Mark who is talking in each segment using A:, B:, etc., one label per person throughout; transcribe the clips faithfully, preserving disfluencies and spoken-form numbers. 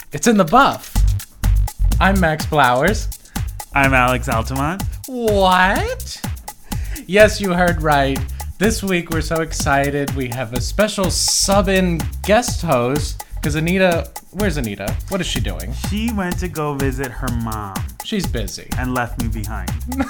A: It's in the buff. I'm Max Flowers.
B: I'm Alex Altamont.
A: What? Yes, you heard right. This week we're so excited. We have a special sub-in guest host. Because Anita, where's Anita? What is she doing?
B: She went to go visit her mom.
A: She's busy.
B: And left me behind.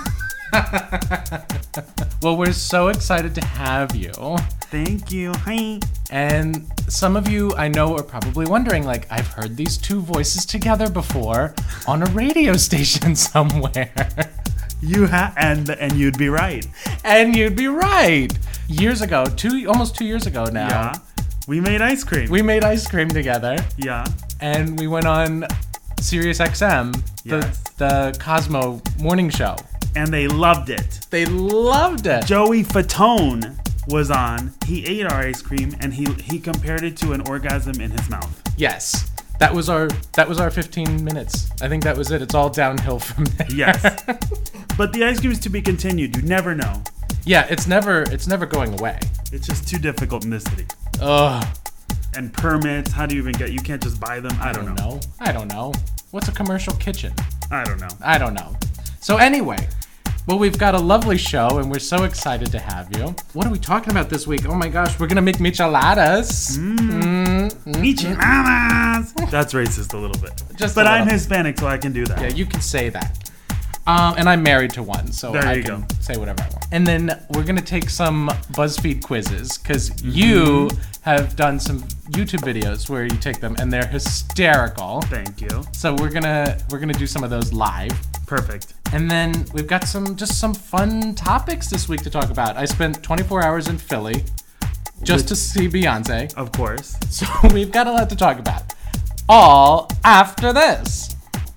A: Well, we're so excited to have you.
B: Thank you. Hi.
A: And some of you I know are probably wondering, like, I've heard these two voices together before on a radio station somewhere.
B: You ha- and and you'd be right.
A: And you'd be right. Years ago, two almost two years ago now.
B: Yeah. We made ice cream.
A: We made ice cream together.
B: Yeah.
A: And we went on Sirius X M, the,
B: Yes.
A: the Cosmo morning show.
B: And they loved it.
A: They loved it.
B: Joey Fatone was on. He ate our ice cream and he he compared it to an orgasm in his mouth.
A: Yes. That was our that was our fifteen minutes. I think that was it. It's all downhill from there.
B: Yes. But the ice cream is to be continued. You never know.
A: Yeah, it's never it's never going away.
B: It's just too difficult in this city.
A: Ugh.
B: And permits, how do you even get? You can't just buy them. I don't,
A: I don't know. know. I don't know. What's a commercial kitchen?
B: I don't know.
A: I don't know. So anyway, well, we've got a lovely show, and we're so excited to have you. What are we talking about this week? Oh my gosh, we're gonna make micheladas.
B: Mm.
A: Mm. Mm.
B: Micheladas. That's racist a little bit.
A: Just
B: but
A: a
B: I'm
A: little.
B: Hispanic, so I can do that.
A: Yeah, you can say that. Um, and I'm married to one, so
B: There
A: I
B: you
A: can
B: go.
A: say whatever I want. And then we're gonna take some BuzzFeed quizzes because
B: Mm-hmm.
A: you have done some YouTube videos where you take them, and they're hysterical.
B: Thank you.
A: So we're gonna we're gonna do some of those live.
B: Perfect.
A: And then we've got some just some fun topics this week to talk about. I spent twenty-four hours in Philly just to see Beyonce.
B: Of course.
A: So we've got a lot to talk about. All after this.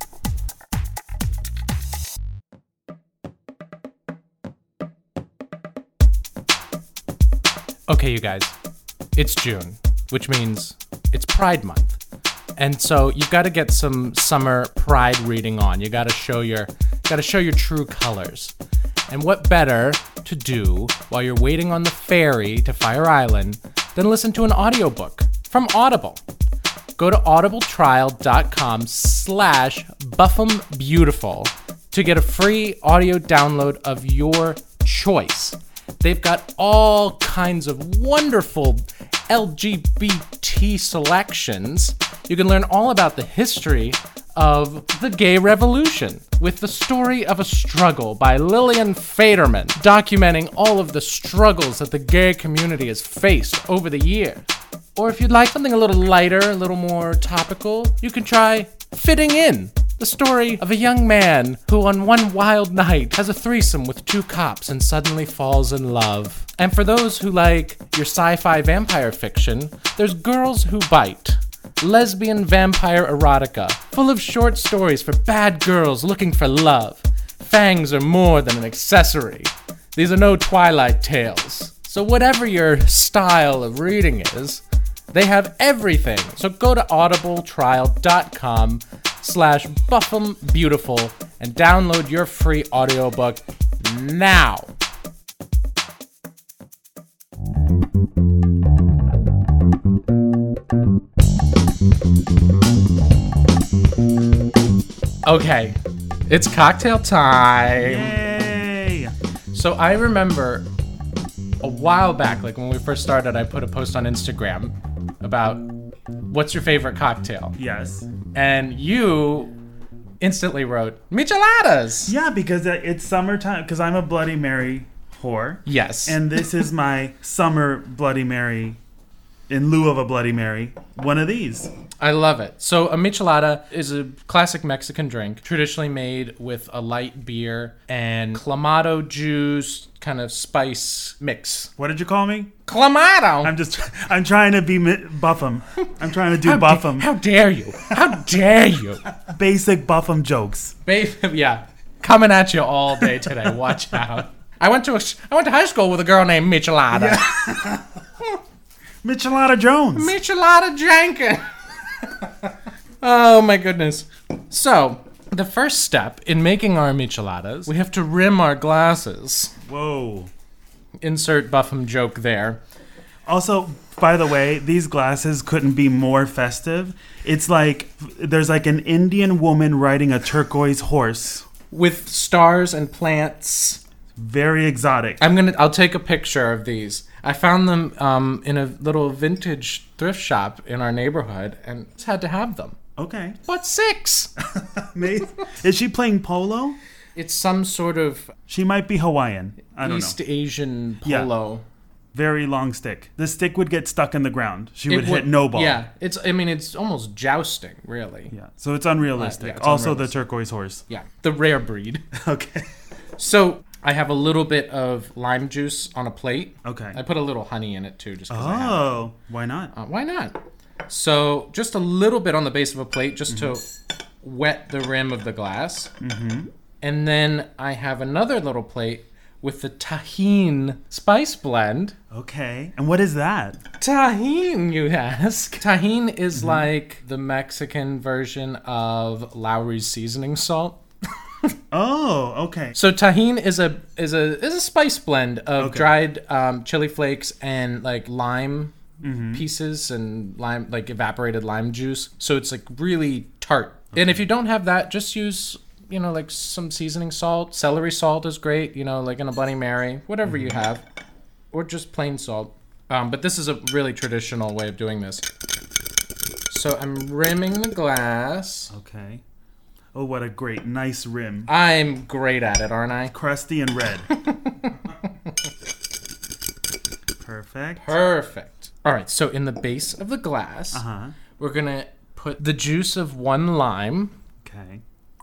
A: Okay, you guys. It's June, which means it's Pride Month. And so you've got to get some summer pride reading on. You got to show your got to show your true colors. And what better to do while you're waiting on the ferry to Fire Island than listen to an audiobook from Audible. Go to audibletrial.com slash buffumbeautiful to get a free audio download of your choice. They've got all kinds of wonderful L G B T selections. You can learn all about the history of the gay revolution with the story of a struggle by Lillian Faderman, documenting all of the struggles that the gay community has faced over the years. Or if you'd like something a little lighter, a little more topical, you can try Fitting In, the story of a young man who on one wild night has a threesome with two cops and suddenly falls in love. And for those who like your sci-fi vampire fiction, there's Girls Who Bite, lesbian vampire erotica, full of short stories for bad girls looking for love. Fangs are more than an accessory. These are no Twilight tales. So whatever your style of reading is, they have everything. So go to audibletrial.com slash buffumbeautiful and download your free audiobook now. Okay, it's cocktail time.
B: Yay!
A: So I remember a while back, like when we first started, I put a post on Instagram about what's your favorite cocktail?
B: Yes.
A: And you instantly wrote, micheladas!
B: Yeah, because it's summertime, because I'm a Bloody Mary whore.
A: Yes.
B: And this is my summer Bloody Mary, in lieu of a Bloody Mary, one of these.
A: I love it. So a michelada is a classic Mexican drink, traditionally made with a light beer and clamato juice kind of spice mix.
B: What did you call me?
A: Clamato!
B: I'm just, I'm trying to be mi- buffum. I'm trying to do
A: how
B: buffum.
A: Da- how dare you? How dare you?
B: Basic buffum jokes.
A: Babe, yeah. Coming at you all day today. Watch out. I went to a, I went to high school with a girl named Michelada.
B: Yeah. Michelada Jones.
A: Michelada Jenkins. Oh my goodness. So, the first step in making our micheladas, we have to rim our glasses.
B: Whoa.
A: Insert Buffum joke there.
B: Also, by the way, these glasses couldn't be more festive. It's like there's like an Indian woman riding a turquoise horse.
A: With stars and plants.
B: Very exotic.
A: I'm gonna. I'll take a picture of these. I found them um, in a little vintage thrift shop in our neighborhood, and just had to have them.
B: Okay.
A: But six.
B: Amazing. Is she playing polo?
A: It's some sort of
B: She might be Hawaiian. I don't
A: East
B: know.
A: Asian
B: Yeah.
A: polo.
B: Very long stick. The stick would get stuck in the ground. She
A: It
B: would hit no ball.
A: Yeah, it's. I mean, it's almost jousting, really.
B: Yeah. So it's unrealistic.
A: Uh, yeah, it's
B: also,
A: unrealistic.
B: the turquoise horse.
A: Yeah, the rare breed.
B: Okay.
A: So I have a little bit of lime juice on a plate.
B: Okay.
A: I put a little honey in it too, just because I have.
B: Oh, why not?
A: Uh, why not? So just a little bit on the base of a plate, just
B: Mm-hmm.
A: to wet the rim of the glass. Mm-hmm. And then I have another little plate with the tahine spice blend.
B: Okay. And what is that?
A: Tahine, you ask? Tahine is
B: Mm-hmm.
A: like the Mexican version of Lowry's seasoning salt.
B: Oh, okay.
A: So tahine is a is a is a spice blend of
B: Okay.
A: dried um, chili flakes and like lime
B: Mm-hmm.
A: pieces and lime like evaporated lime juice. So it's like really tart. And if you don't have that, just use you know like some seasoning salt. Celery salt is great. You know like in a Bloody Mary, whatever you have, or just plain salt. Um, but this is a really traditional way of doing this. So I'm rimming the glass.
B: Okay. Oh, what a great, nice rim.
A: I'm great at it, aren't I?
B: Crusty and red. Perfect.
A: Perfect. All right, so in the base of the glass,
B: Uh-huh.
A: we're going to put the juice of one lime.
B: Okay.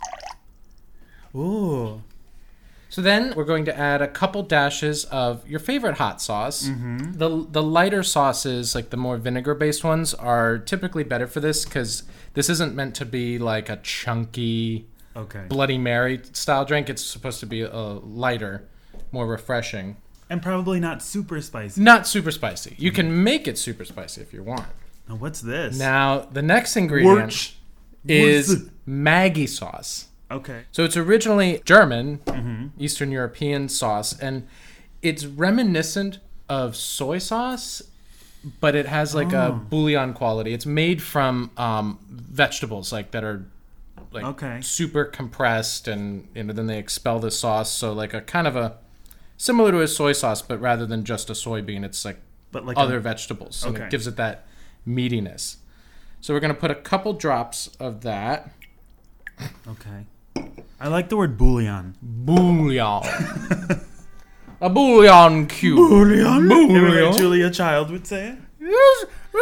B: Ooh.
A: So then we're going to add a couple dashes of your favorite hot sauce. Mm-hmm. The the lighter sauces, like the more vinegar-based ones, are typically better for this because this isn't meant to be like a chunky
B: Okay.
A: Bloody Mary style drink. It's supposed to be a lighter, more refreshing.
B: And probably not super spicy.
A: Not super spicy. You can make it super spicy if you want.
B: Now, what's this?
A: Now, the next ingredient
B: Wurch.
A: is
B: Wurz-
A: Maggi sauce.
B: Okay.
A: So it's originally German,
B: Mm-hmm.
A: Eastern European sauce, and it's reminiscent of soy sauce, but it has like a
B: Oh.
A: bouillon quality. It's made from um, vegetables like that are like
B: Okay.
A: super compressed, and you know then they expel the sauce. So like a kind of a similar to a soy sauce, but rather than just a soybean, it's like
B: But like
A: other
B: a-
A: vegetables, and
B: Okay.
A: it gives it that meatiness. So we're gonna put a couple drops of that.
B: Okay. I like the word bouillon.
A: Bouillon. A bouillon cube.
B: Bouillon?
A: Bouillon.
B: Julia Child would say it.
A: Yes,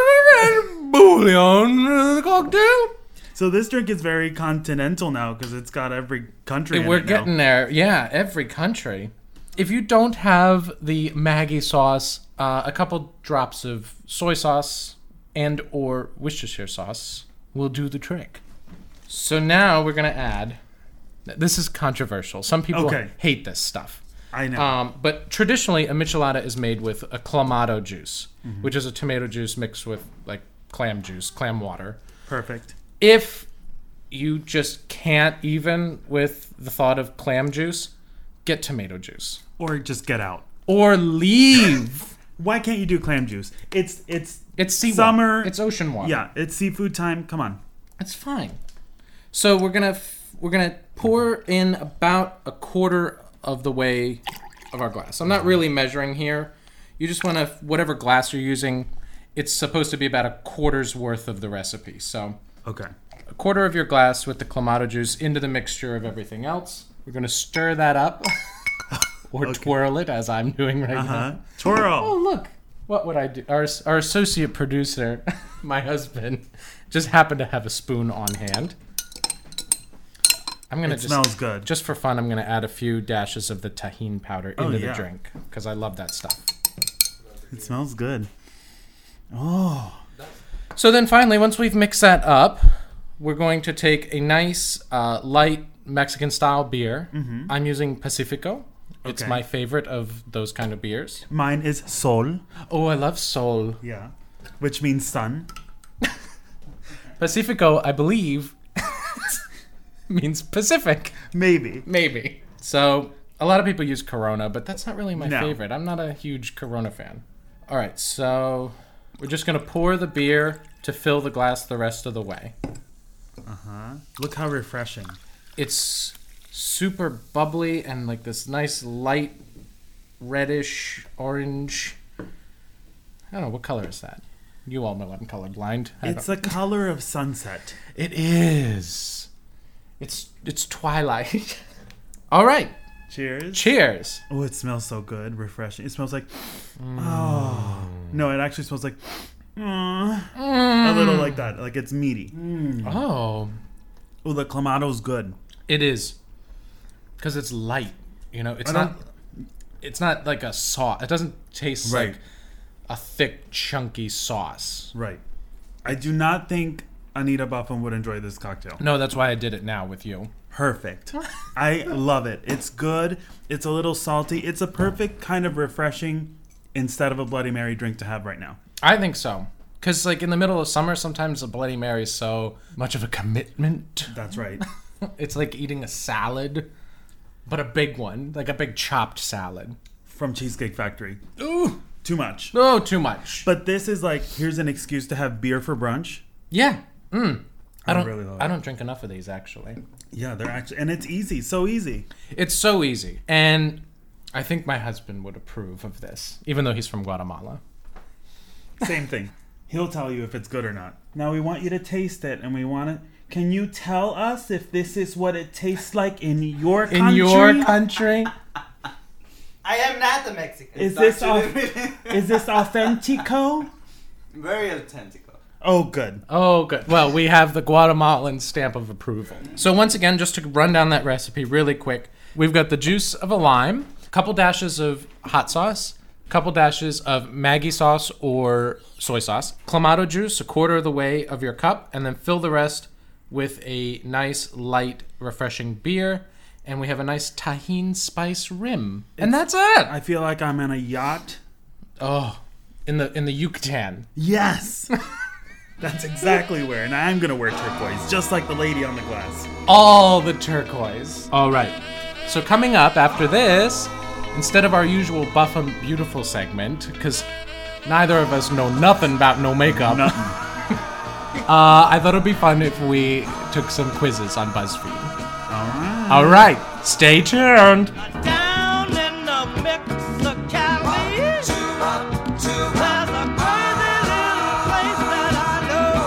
A: bouillon uh, cocktail.
B: So this drink is very continental now because it's got every country in
A: We're
B: it now.
A: getting there. Yeah, every country. If you don't have the Maggi sauce, uh, a couple drops of soy sauce and or Worcestershire sauce will do the trick. So now we're gonna add. This is controversial. Some people
B: Okay.
A: hate this stuff.
B: I know.
A: Um, but traditionally, a michelada is made with a clamato juice,
B: Mm-hmm.
A: which is a tomato juice mixed with like clam juice, clam water.
B: Perfect.
A: If you just can't even with the thought of clam juice, get tomato juice
B: Or just get out.
A: or leave.
B: Why can't you do clam juice? It's it's
A: It's sea
B: Summer-
A: water. It's ocean water.
B: yeah, it's seafood time. Come on.
A: It's fine. So we're gonna f- we're gonna pour in about a quarter of the way of our glass. I'm not really measuring here. You just want to whatever glass you're using. It's supposed to be about a quarter's worth of the recipe. So
B: Okay.
A: a quarter of your glass with the clamato juice into the mixture of everything else. We're gonna stir that up or twirl it as I'm doing right
B: Uh-huh.
A: now.
B: Twirl.
A: Oh look, what would I do? Our our associate producer, my husband, just happened to have a spoon on hand. I'm gonna
B: It
A: just
B: smells good.
A: just for fun. I'm gonna add a few dashes of the tahine powder into
B: Oh,
A: the
B: yeah.
A: drink because I love that stuff.
B: It smells good. Oh.
A: So then finally, once we've mixed that up, we're going to take a nice uh, light Mexican style beer. I'm using Pacifico. It's
B: Okay.
A: my favorite of those kind of beers.
B: Mine is Sol.
A: Oh, I love Sol.
B: Yeah. Which means sun.
A: Pacifico, I believe, means Pacific.
B: Maybe.
A: Maybe. So a lot of people use Corona, but that's not really my
B: No.
A: favorite. I'm not a huge Corona fan. All right, so we're just going to pour the beer to fill the glass the rest of the way.
B: Uh-huh. Look how refreshing.
A: It's super bubbly and like this nice light reddish orange. I don't know, what color is that? You all know I'm colorblind. I
B: It's the color of sunset.
A: It is. It's it's twilight. All right.
B: Cheers.
A: Cheers.
B: Oh, it smells so good. Refreshing. It smells like... Mm. Oh. No, it actually smells like... Mm,
A: Mm.
B: A little like that. Like it's meaty. Mm.
A: Oh.
B: Oh, the Clamato's good.
A: It is. Because it's light. You know, it's
B: I
A: not...
B: don't-
A: It's not like a sauce. It doesn't taste
B: Right.
A: like a thick, chunky sauce.
B: Right. I do not think Anita Buffin would enjoy this cocktail.
A: No, that's why I did it now with you.
B: Perfect. I love it. It's good. It's a little salty. It's a perfect kind of refreshing instead of a Bloody Mary drink to have right now.
A: I think so. Because, like, in the middle of summer, sometimes a Bloody Mary is so much of a commitment.
B: That's right.
A: It's like eating a salad, but a big one. Like a big chopped salad.
B: From Cheesecake Factory.
A: Ooh.
B: Too much.
A: Oh, too much.
B: But this is like, here's an excuse to have beer for brunch.
A: Yeah. Mm. I,
B: I
A: don't
B: really love
A: I
B: it.
A: don't drink enough of these, actually.
B: Yeah, they're actually, and it's easy. So easy.
A: It's so easy. And I think my husband would approve of this, even though he's from Guatemala.
B: Same thing. He'll tell you if it's good or not. Now we want you to taste it, and we want it. Can you tell us if this is what it tastes like in your country?
A: In your country?
C: I am not a Mexican.
B: Is
C: so
B: this
C: actually-
B: Is this authentico?
C: Very authentic?
B: Oh, good.
A: Oh, good. Well, we have the Guatemalan stamp of approval. So once again, just to run down that recipe really quick, we've got the juice of a lime, a couple dashes of hot sauce, a couple dashes of Maggi sauce or soy sauce, Clamato juice, a quarter of the way of your cup, and then fill the rest with a nice, light, refreshing beer. And we have a nice tahini spice rim. And that's it.
B: I feel like I'm on a yacht.
A: Oh, in the in the Yucatan.
B: Yes. That's exactly where. And I'm going to wear turquoise, just like the lady on the glass.
A: All the turquoise. All right. So coming up after this, instead of our usual Buff and Beautiful segment, because neither of us know nothing about no makeup,
B: Nothing.
A: uh, I thought it'd be fun if we took some quizzes on BuzzFeed.
B: All right.
A: All right. Stay tuned.
D: Down in the Mexicali, there's a crazy little place that I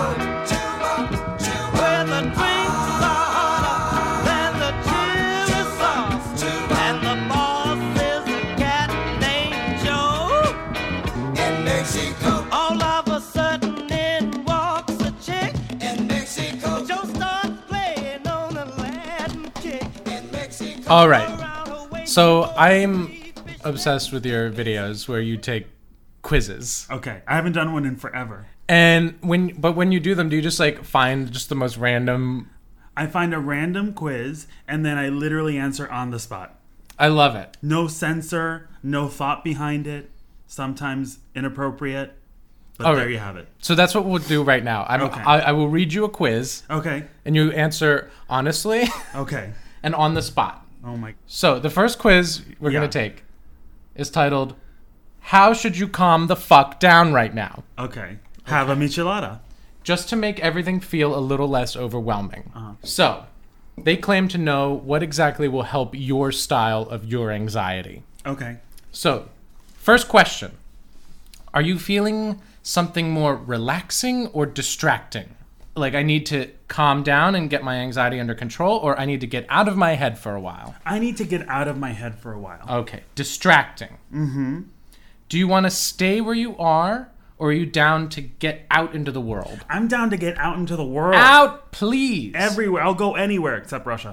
D: know, where the drinks are hotter than the chili sauce, and the boss is a cat named Joe.
E: In Mexico,
D: All of a sudden in walks a chick.
E: in Mexico,
D: Joe starts playing on a Latin kick.
E: in Mexico.
A: All right.
D: Around her waist,
A: So I'm obsessed with your videos where you take quizzes.
B: Okay. I haven't done one in forever.
A: And when, but when you do them, do you just like find just the most random?
B: I find a random quiz, and then I literally answer on the spot.
A: I love it.
B: No censor, no thought behind it. Sometimes inappropriate. But
A: All
B: there
A: right.
B: you have it.
A: So that's what we'll do right now. I'm,
B: Okay.
A: I, I will read you a quiz,
B: Okay.
A: and you answer honestly
B: Okay.
A: and on the spot.
B: Oh my.
A: So the first quiz we're
B: Yeah.
A: gonna take is titled "How should you calm the fuck down right now?"
B: Okay. Have a michelada.
A: Just to make everything feel a little less overwhelming.
B: Uh-huh.
A: So they claim to know what exactly will help your style of your anxiety.
B: Okay.
A: So, first question. Are you feeling something more relaxing or distracting? Like I need to calm down and get my anxiety under control, or I need to get out of my head for a while?
B: I need to get out of my head for a while.
A: Okay, distracting. Mm-hmm. Do you want to stay where you are, or are you down to get out into the world?
B: I'm down to get out into the world.
A: Out, please!
B: Everywhere. I'll go anywhere except Russia.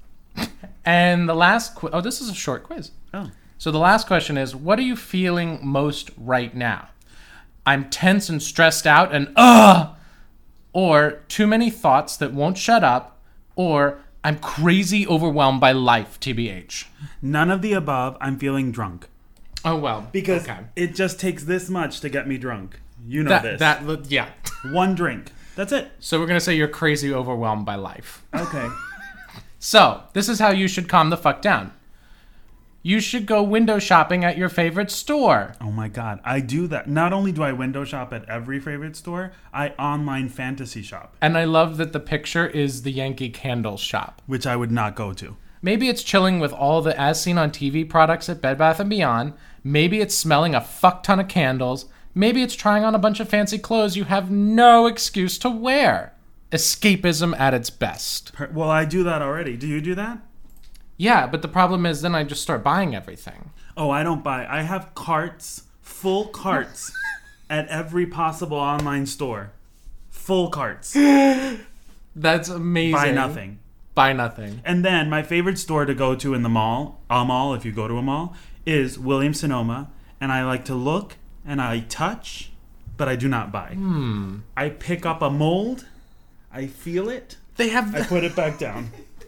A: And the last quiz. Oh, this is a short quiz.
B: Oh.
A: So the last question is, what are you feeling most right now? I'm tense and stressed out and ugh! Or too many thoughts that won't shut up, or I'm crazy overwhelmed by life, T B H.
B: None of the above. I'm feeling drunk.
A: Oh, well.
B: Because
A: okay.
B: it just takes this much to get me drunk. You know
A: that,
B: this.
A: that, yeah.
B: One drink. That's it.
A: So we're going to say you're crazy overwhelmed by life.
B: Okay.
A: So, this is how you should calm the fuck down. You should go window shopping at your favorite store.
B: Oh my god, I do that. Not only do I window shop at every favorite store, I online fantasy shop,
A: And I love that the picture is the Yankee Candle shop.
B: which I would not go to.
A: Maybe it's chilling with all the as seen on T V products at Bed Bath and Beyond. Maybe it's smelling a fuck ton of candles. Maybe it's trying on a bunch of fancy clothes you have no excuse to wear. Escapism at its best.
B: Per- Well, I do that already. Do you do that?
A: Yeah, but the problem is then I just start buying everything.
B: Oh, I don't buy. I have carts, full carts, at every possible online store. Full carts.
A: That's amazing.
B: Buy nothing.
A: Buy nothing.
B: And then my favorite store to go to in the mall, a mall if you go to a mall, is Williams-Sonoma. And I like to look and I touch, but I do not buy.
A: Hmm.
B: I pick up a mold, I feel it,
A: They have.
B: I
A: The,
B: put it back down.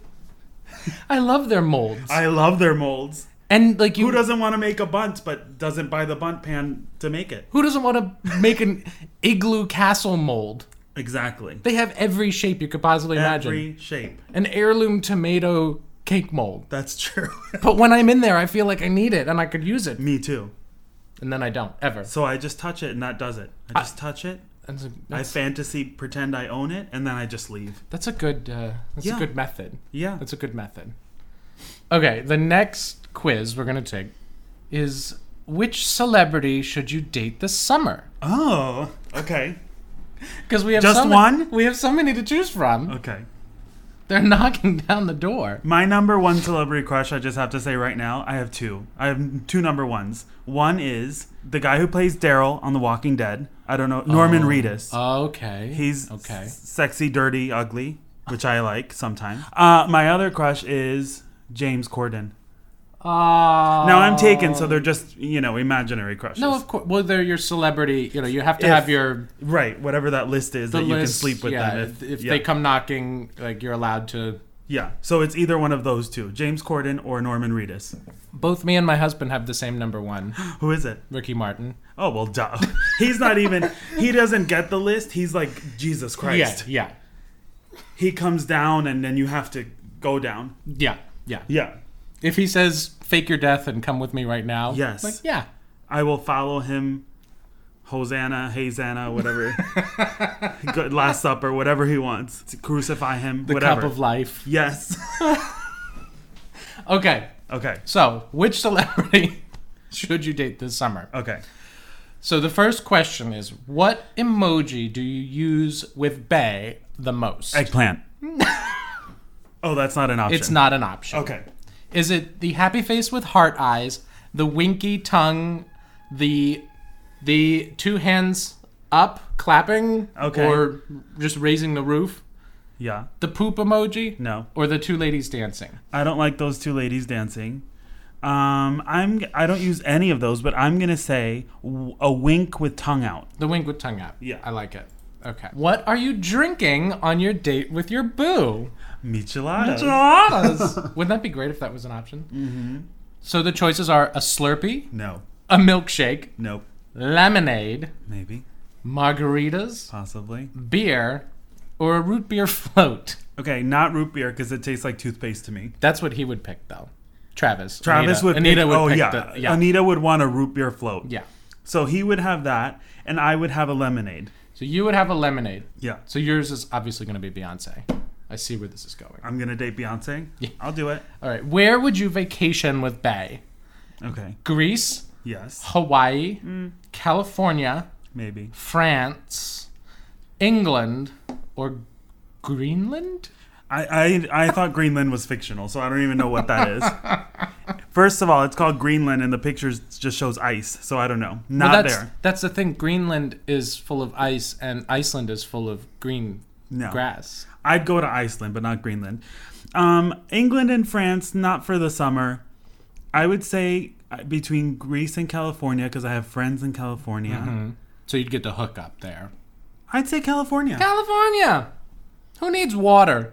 A: I love their molds.
B: I love their molds.
A: and like you,
B: Who doesn't want to make a bunt but doesn't buy the bunt pan to make it?
A: who doesn't want to make an igloo castle mold?
B: Exactly.
A: They have every shape you could possibly imagine.
B: Every shape.
A: An heirloom tomato cake mold.
B: That's true.
A: But when I'm in there, I feel like I need it and I could use it,
B: Me too.
A: and then I don't ever.
B: So I just touch it and that does it. I just touch it.
A: That's a,
B: I
A: that's,
B: fantasy pretend I own it and then I just leave.
A: that's a good. Uh, that's
B: Yeah.
A: a good method.
B: Yeah.
A: That's a good method. Okay, the next quiz we're gonna take is which celebrity should you date this summer?
B: Oh, okay.
A: Because we have
B: Just
A: so ma-
B: one?
A: we have so many to choose from.
B: Okay.
A: They're knocking down the door.
B: My number one celebrity crush, I just have to say right now, I have two. I have two number ones. One is the guy who plays Daryl on The Walking Dead. I don't know, Norman
A: Oh.
B: Reedus.
A: Okay.
B: He's
A: okay.
B: s- sexy, dirty, ugly, which I like sometimes. Uh, my other crush is James Corden.
A: Uh,
B: Now I'm taken, so they're just, you know, imaginary crushes.
A: No, of course. Well, they're your celebrity. You know, you have to
B: If-
A: have your
B: Right, whatever that list is
A: the
B: that you can
A: list,
B: sleep with
A: yeah,
B: them. If,
A: if
B: yeah.
A: they come knocking, like you're allowed to.
B: Yeah, so it's either one of those two, James Corden or Norman Reedus.
A: Both me and my husband have the same number one,
B: Who is it?
A: Ricky Martin.
B: Oh, well, duh. He's not even, he doesn't get the list. He's like, Jesus Christ.
A: Yeah,
B: He comes down and then you have to go down.
A: yeah, yeah, yeah.
B: Yeah.
A: If he says "fake your death and come with me right now,"
B: Yes.
A: like yeah,
B: I will follow him, Hosanna, Hazana, whatever. Good Last Supper, whatever he wants. To crucify him,
A: the
B: whatever.
A: cup of life.
B: Yes.
A: Okay,
B: Okay.
A: so which celebrity should you date this summer?
B: Okay.
A: So the first question is, what emoji do you use with Bae the most?
B: Eggplant. Oh, that's not an option.
A: It's not an option.
B: Okay.
A: Is it the happy face with heart eyes, the winky tongue, the the two hands up clapping,
B: Okay.
A: or just raising the roof,
B: Yeah.
A: the poop emoji,
B: No.
A: or the two ladies dancing?
B: I don't like those two ladies dancing. Um, I'm. I don't use any of those, but I'm gonna say w- a wink with tongue out.
A: The wink with tongue out.
B: Yeah.
A: I like it. Okay. What are you drinking on your date with your boo?
B: Micheladas.
A: Micheladas. Wouldn't that be great if that was an option? Mm-hmm. So the choices are a Slurpee,
B: No.
A: a milkshake,
B: Nope.
A: lemonade,
B: Maybe.
A: margaritas,
B: Possibly.
A: beer, or a root beer float.
B: Okay, not root beer because it tastes like toothpaste to me.
A: That's what he would pick, though. Travis.
B: Travis
A: Anita.
B: would.
A: Anita
B: pick,
A: would
B: oh
A: pick
B: yeah.
A: the- yeah.
B: Anita would want a root beer float.
A: Yeah.
B: So he would have that, and I would have a lemonade.
A: So you would have a lemonade.
B: Yeah.
A: So yours is obviously going to be Beyonce. I see where this is going.
B: I'm gonna date Beyonce.
A: Yeah.
B: I'll do it.
A: All right. Where would you vacation with Bae?
B: Okay.
A: Greece,
B: Yes.
A: Hawaii,
B: Mm.
A: California,
B: Maybe.
A: France, England, or Greenland?
B: I, I I thought Greenland was fictional, so I don't even know what that is. First of all, it's called Greenland, and the pictures just shows ice, so I don't know. Not
A: well, that's,
B: there.
A: That's the thing. Greenland is full of ice, and Iceland is full of green
B: No.
A: grass.
B: I'd go to Iceland, but not Greenland. Um, England and France, not for the summer. I would say uh, between Greece and California, because I have friends in California.
A: Mm-hmm. So you'd get the hook up there.
B: I'd say California.
A: California. Who needs water?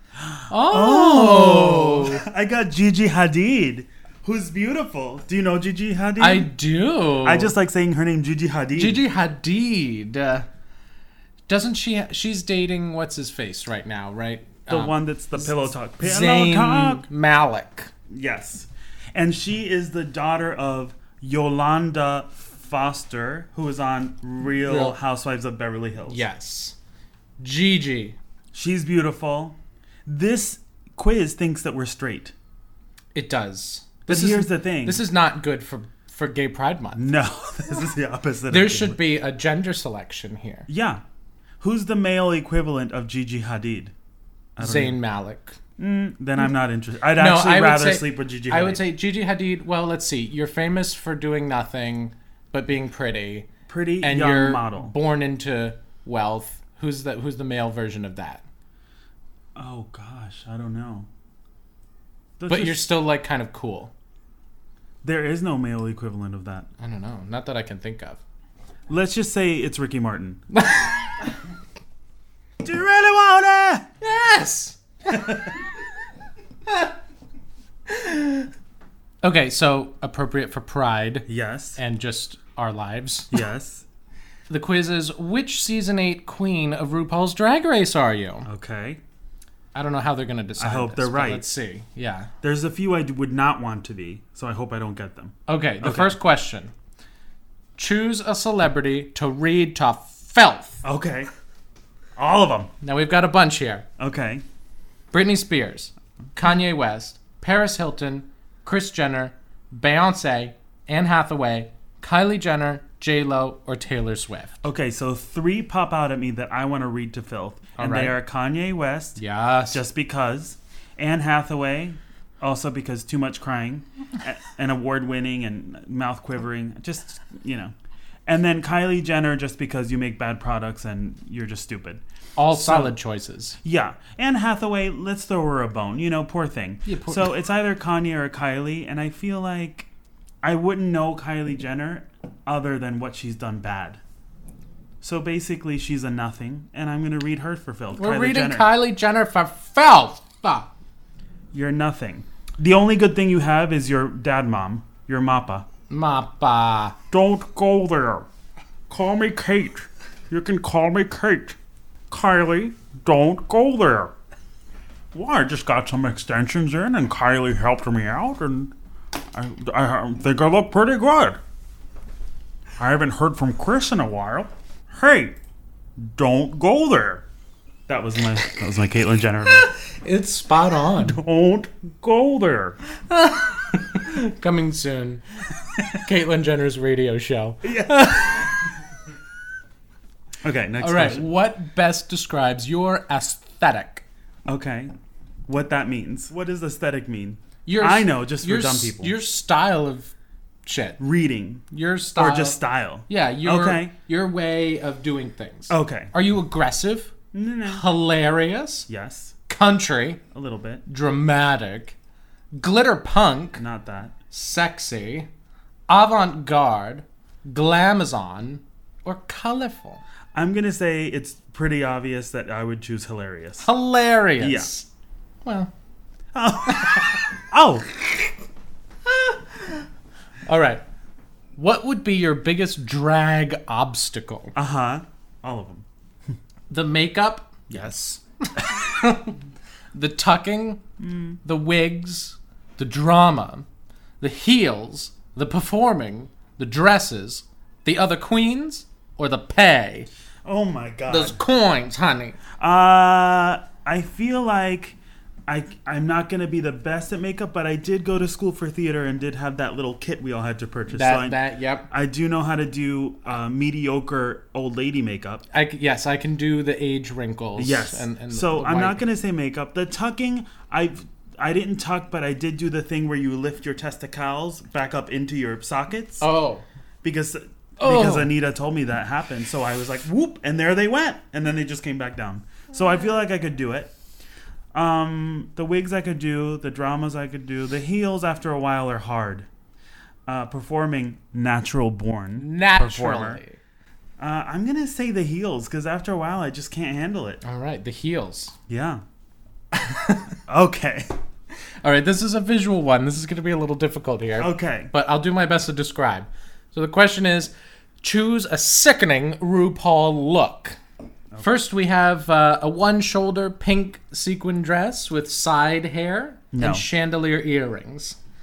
A: Oh,
B: I got Gigi Hadid, who's beautiful. Do you know Gigi Hadid?
A: I do.
B: I just like saying her name, Gigi Hadid.
A: Gigi Hadid. Uh, doesn't she? She's dating what's his face right now, right?
B: the
A: Um,
B: one that's the pillow talk. Pillow
A: Zayn
B: talk.
A: Malik.
B: Yes. And she is the daughter of Yolanda Foster, who is on Real,
A: Real-
B: Housewives of Beverly Hills.
A: Yes. Gigi.
B: She's beautiful. This quiz thinks that we're straight.
A: It does.
B: But
A: This
B: here's
A: is,
B: the thing.
A: This is not good for, for Gay Pride Month.
B: No, this is the opposite.
A: There
B: of
A: should be a gender selection here.
B: Yeah. Who's the male equivalent of Gigi Hadid?
A: Zayn Malik.
B: Mm, then I'm not interested. I'd
A: No,
B: actually
A: I would
B: rather
A: say-
B: sleep with Gigi Hadid.
A: I would say Gigi Hadid. Well, let's see. You're famous for doing nothing but being pretty,
B: pretty
A: and
B: young
A: you're
B: model.
A: born into wealth. Who's the Who's the male version of that?
B: Oh gosh, I don't know. That's
A: But
B: just-
A: you're still like kind of cool.
B: there is no male equivalent of that.
A: I don't know. Not that I can think of.
B: Let's just say it's Ricky Martin. Do you really want it?
A: Yes. Okay, so appropriate for Pride
B: Yes.
A: and just our lives.
B: Yes.
A: The quiz is, which season eight queen of RuPaul's Drag Race are you?
B: Okay.
A: I don't know how they're going to decide.
B: I hope
A: this,
B: they're
A: but
B: right.
A: Let's see. Yeah.
B: There's a few I d- would not want to be, so I hope I don't get them.
A: Okay, the
B: Okay.
A: first question. Choose a celebrity to read to filth.
B: Okay. All of them.
A: Now we've got a bunch here.
B: Okay.
A: Britney Spears, Kanye West, Paris Hilton, Kris Jenner, Beyonce, Anne Hathaway, Kylie Jenner, J-Lo, or Taylor Swift.
B: Okay, so three pop out at me that I want to read to filth. And
A: right.
B: they are Kanye West,
A: Yes.
B: just because. Anne Hathaway, also because too much crying. a- and award winning and mouth quivering. Just, you know. And then Kylie Jenner, just because you make bad products and you're just stupid.
A: all
B: so-
A: solid choices.
B: Yeah. Anne Hathaway, let's throw her a bone. You know, poor thing.
A: Yeah, poor-
B: so it's either Kanye or Kylie, and I feel like I wouldn't know Kylie Jenner other than what she's done bad. So basically, she's a nothing, and I'm going to read her for filth.
A: We're
B: Kylie
A: reading
B: Jenner.
A: Kylie Jenner for filth. Ah.
B: You're nothing. The only good thing you have is your dad mom, your mappa.
A: Mappa.
B: Don't go there. Call me Kate. You can call me Kate. Kylie, don't go there. Well, I just got some extensions in, and Kylie helped me out, and I, I think I look pretty good. I haven't heard from Chris in a while. Hey, don't go there. That was my that was my Caitlyn Jenner.
A: It's spot on.
B: Don't go there.
A: Coming soon. Caitlyn Jenner's radio show.
B: Okay, next
A: All right,
B: question.
A: what best describes your aesthetic?
B: Okay, what that means? What does aesthetic mean?
A: Your,
B: I know, just for
A: your
B: dumb
A: s-
B: people.
A: Your style of shit.
B: Reading
A: Your style.
B: or just style.
A: Yeah, your,
B: Okay.
A: your way of doing things.
B: Okay.
A: Are you aggressive?
B: No, no.
A: Hilarious?
B: Yes,
A: Country?
B: a little bit.
A: Dramatic? Glitter punk?
B: Not that.
A: Sexy? Avant-garde? Glamazon? Or colorful?
B: I'm gonna say it's pretty obvious that I would choose hilarious.
A: Hilarious. Well,
B: Oh,
A: all right. What would be your biggest drag obstacle?
B: uh huh. All of them.
A: The makeup? Yes. The tucking? The wigs? The drama? The heels? The performing? The dresses? The other queens? Or the pay?
B: Oh my god.
A: Those coins, honey.
B: Uh, I feel like I I'm not gonna be the best at makeup, but I did go to school for theater and did have that little kit we all had to purchase.
A: That,
B: so I,
A: that, yep.
B: I do know how to do uh, mediocre old lady makeup.
A: I, c- yes, I can do the age wrinkles.
B: Yes.
A: And, and
B: so
A: the
B: I'm
A: white-
B: not gonna say makeup. The tucking, I I didn't tuck, but I did do the thing where you lift your testicles back up into your sockets
A: Oh.
B: because
A: Oh.
B: because Anita told me that happened. So I was like, whoop, and there they went, and then they just came back down. So I feel like I could do it. Um, the wigs I could do, the dramas I could do, the heels after a while are hard. Uh, performing natural born performer.
A: Naturally.
B: Uh, I'm gonna say the heels because after a while I just can't handle it.
A: All right, the heels.
B: Yeah. Okay.
A: All right, this is a visual one. This is going to be a little difficult here.
B: Okay.
A: But I'll do my best to describe. So the question is, choose a sickening RuPaul look. First, we have uh, a one-shoulder pink sequin dress with side hair
B: No.
A: and chandelier earrings.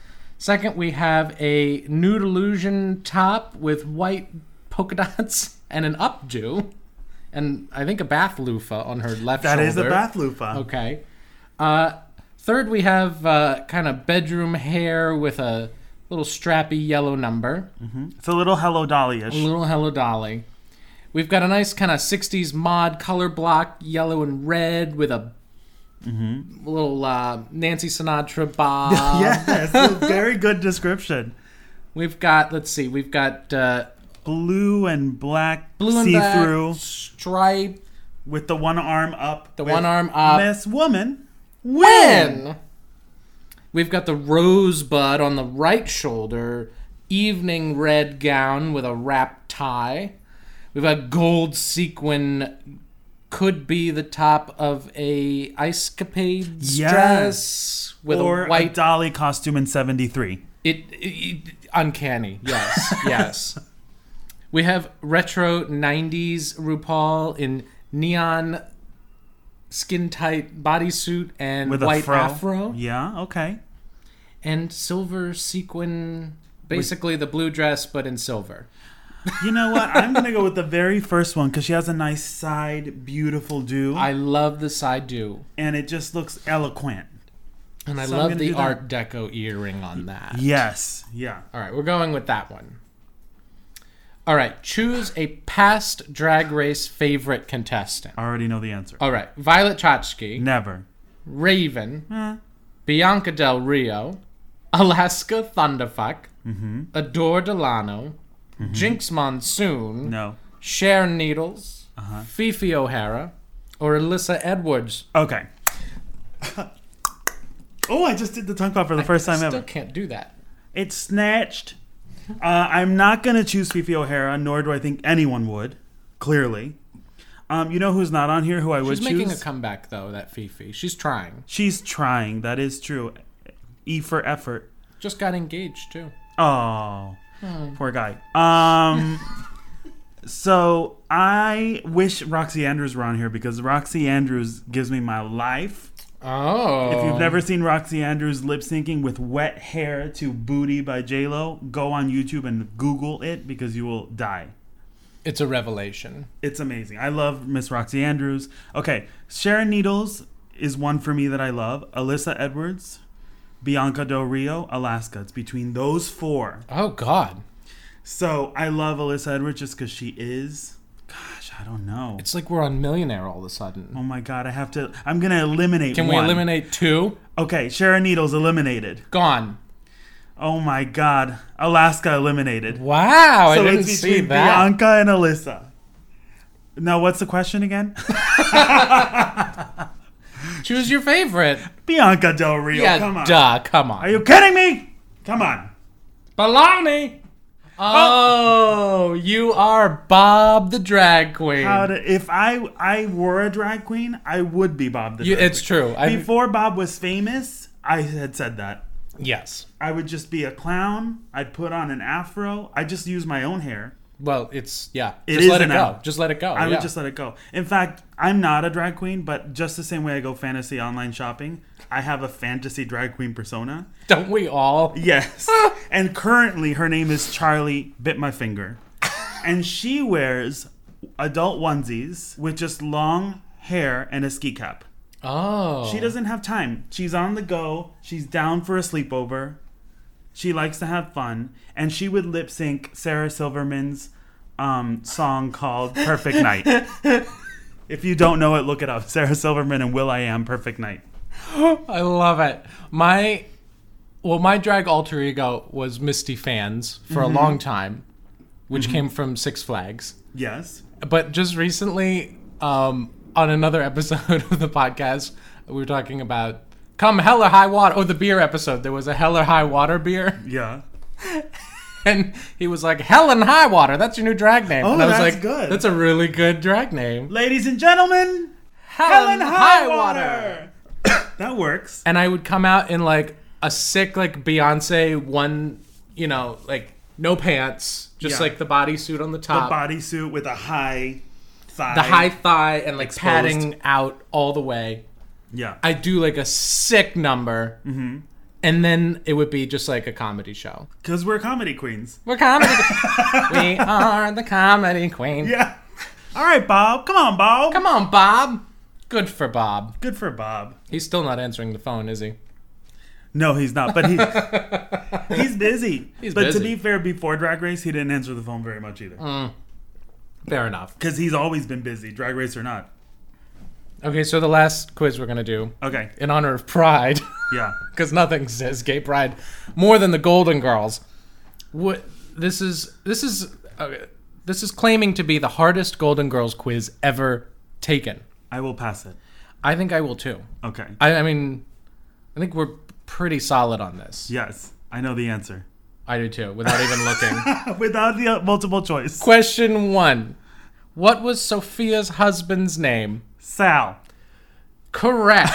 A: Second, we have a nude illusion top with white polka dots and an updo, and I think a bath loofah on her left
F: That
A: shoulder.
F: is a bath loofah.
A: Okay. Uh, third, we have uh, kind of bedroom hair with a little strappy yellow number.
F: It's a little Hello Dolly-ish.
A: A little Hello Dolly. We've got a nice kind of sixties mod color block, yellow and red, with a little uh, Nancy Sinatra bob.
F: Yes, a very good description.
A: We've got, let's see, we've got uh,
F: Blue and black
A: blue and
F: see-through
A: black stripe.
F: with the one arm up.
A: The
F: with
A: one arm up.
F: Miss Woman.
A: Win! We've got the rosebud on the right shoulder, evening red gown with a wrap tie. We've got gold sequin, could be the top of a Ice Capades
F: Yes.
A: dress with
F: Or
A: a
F: a
A: white.
F: Dolly costume in seventy-three.
A: It, it, it uncanny. Yes, yes. We have retro nineties RuPaul in neon skin tight bodysuit and
F: With
A: white
F: a fro.
A: afro.
F: Yeah, okay.
A: And silver sequin, basically the blue dress, but in silver.
F: You know what? I'm going to go with the very first one because she has a nice side, beautiful do.
A: I love the side do.
F: and it just looks eloquent.
A: And I
F: So I'm
A: love
F: gonna
A: the
F: do that.
A: Art Deco earring on that.
F: Yes. Yeah.
A: All right, we're going with that one. All right, choose a past Drag Race favorite contestant.
F: I already know the answer.
A: All right, Violet Chachki,
F: Never.
A: Raven,
F: Eh.
A: Bianca Del Rio, Alaska Thunderfuck, Adore Delano, Jinx Monsoon,
F: No.
A: Sharon Needles, Fifi O'Hara, or Alyssa Edwards.
F: Okay. Oh, I just did the tongue pop for the first time
A: Still
F: ever.
A: can't do that.
F: It's snatched. Uh, I'm not going to choose Fifi O'Hara, nor do I think anyone would. Clearly. Um, you know who's not on here who I would
A: She's
F: choose?
A: making a comeback, though, that Fifi. She's trying.
F: She's trying. That is true. E for effort.
A: Just got engaged, too.
F: Oh, poor guy. Um, so I wish Roxy Andrews were on here because Roxy Andrews gives me my life.
A: Oh.
F: If you've never seen Roxy Andrews lip syncing with "Wet Hair" to "Booty" by J Lo, go on YouTube and Google it because you will die.
A: It's a revelation.
F: It's amazing. I love Miss Roxy Andrews. Okay, Sharon Needles is one for me that I love. Alyssa Edwards, Bianca Del Rio, Alaska. It's between those four.
A: Oh, God.
F: So I love Alyssa Edwards just because she is. Gosh, I don't know.
A: It's like we're on Millionaire all of a sudden.
F: Oh my God, I have to. I'm gonna eliminate.
A: Can we
F: one.
A: eliminate two?
F: Okay, Sharon Needles eliminated.
A: Gone.
F: Oh my God, Alaska eliminated.
A: Wow, I
F: so
A: didn't
F: it's
A: see
F: between
A: that.
F: Bianca and Alyssa. Now, what's the question again?
A: Choose your favorite.
F: Bianca Del Rio.
A: Yeah,
F: come on.
A: duh, come on.
F: Are you kidding me? Come on.
A: Baloney! Oh, you are Bob the drag queen.
F: How to, if I I were a drag queen, I would be Bob the
A: You-
F: drag
A: it's
F: queen.
A: true. I-
F: Before Bob was famous, I had said that.
A: Yes.
F: I would just be a clown. I'd put on an afro. I just use my own hair.
A: Well, it's, yeah.
F: It
A: just
F: is
A: let it
F: an
A: go.
F: out.
A: Just let it go.
F: I
A: yeah.
F: would just let it go. In fact, I'm not a drag queen, but just the same way I go fantasy online shopping, I have a fantasy drag queen persona.
A: Don't we all?
F: Yes. And currently her name is Charlie Bit My Finger. And she wears adult onesies with just long hair and a ski cap.
A: Oh.
F: She doesn't have time. She's on the go. She's down for a sleepover. She likes to have fun. And she would lip sync Sarah Silverman's um, song called Perfect Night. If you don't know it, look it up. Sarah Silverman and Will I Am, Perfect Night.
A: I love it. My, well, my drag alter ego was Misty Fans for
F: Mm-hmm.
A: a long time, which came from Six Flags.
F: Yes.
A: But just recently, um, on another episode of the podcast, we were talking about Come Hell or High Water. Oh, the beer episode. There was a Hell or High Water beer.
F: Yeah.
A: And he was like, Hell and High Water. That's your new drag name.
F: Oh,
A: and I was
F: that's
A: like,
F: good.
A: That's a really good drag name.
F: Ladies and gentlemen, Helen Highwater. That works.
A: And I would come out in like a sick, like Beyonce one, you know, like no pants, just
F: Yeah.
A: like the bodysuit on the
F: The
A: top.
F: bodysuit with a high thigh.
A: the high thigh and like
F: Exposed.
A: padding out all the way.
F: Yeah.
A: I do like a sick number, And then it would be just like a comedy show.
F: Because we're comedy queens.
A: We're comedy. We are the comedy queen.
F: Yeah. All right, Bob. Come on, Bob.
A: Come on, Bob. Good for Bob.
F: Good for Bob.
A: He's still not answering the phone, is he?
F: No, he's not. But he he's busy.
A: He's
F: but
A: busy.
F: to be fair, before Drag Race, he didn't answer the phone very much either.
A: Mm. Fair enough.
F: Because he's always been busy, Drag Race or not.
A: Okay, so the last quiz we're going to do,
F: Okay.
A: in honor of Pride,
F: Yeah.
A: because nothing says gay pride more than the Golden Girls. What this is this is uh, this is claiming to be the hardest Golden Girls quiz ever taken.
F: I will pass it.
A: I think I will too.
F: Okay.
A: I, I mean, I think we're pretty solid on this.
F: Yes. I know the answer.
A: I do too, without even looking.
F: Without the uh, multiple choice.
A: Question one: what was Sophia's husband's name?
F: Sal.
A: Correct.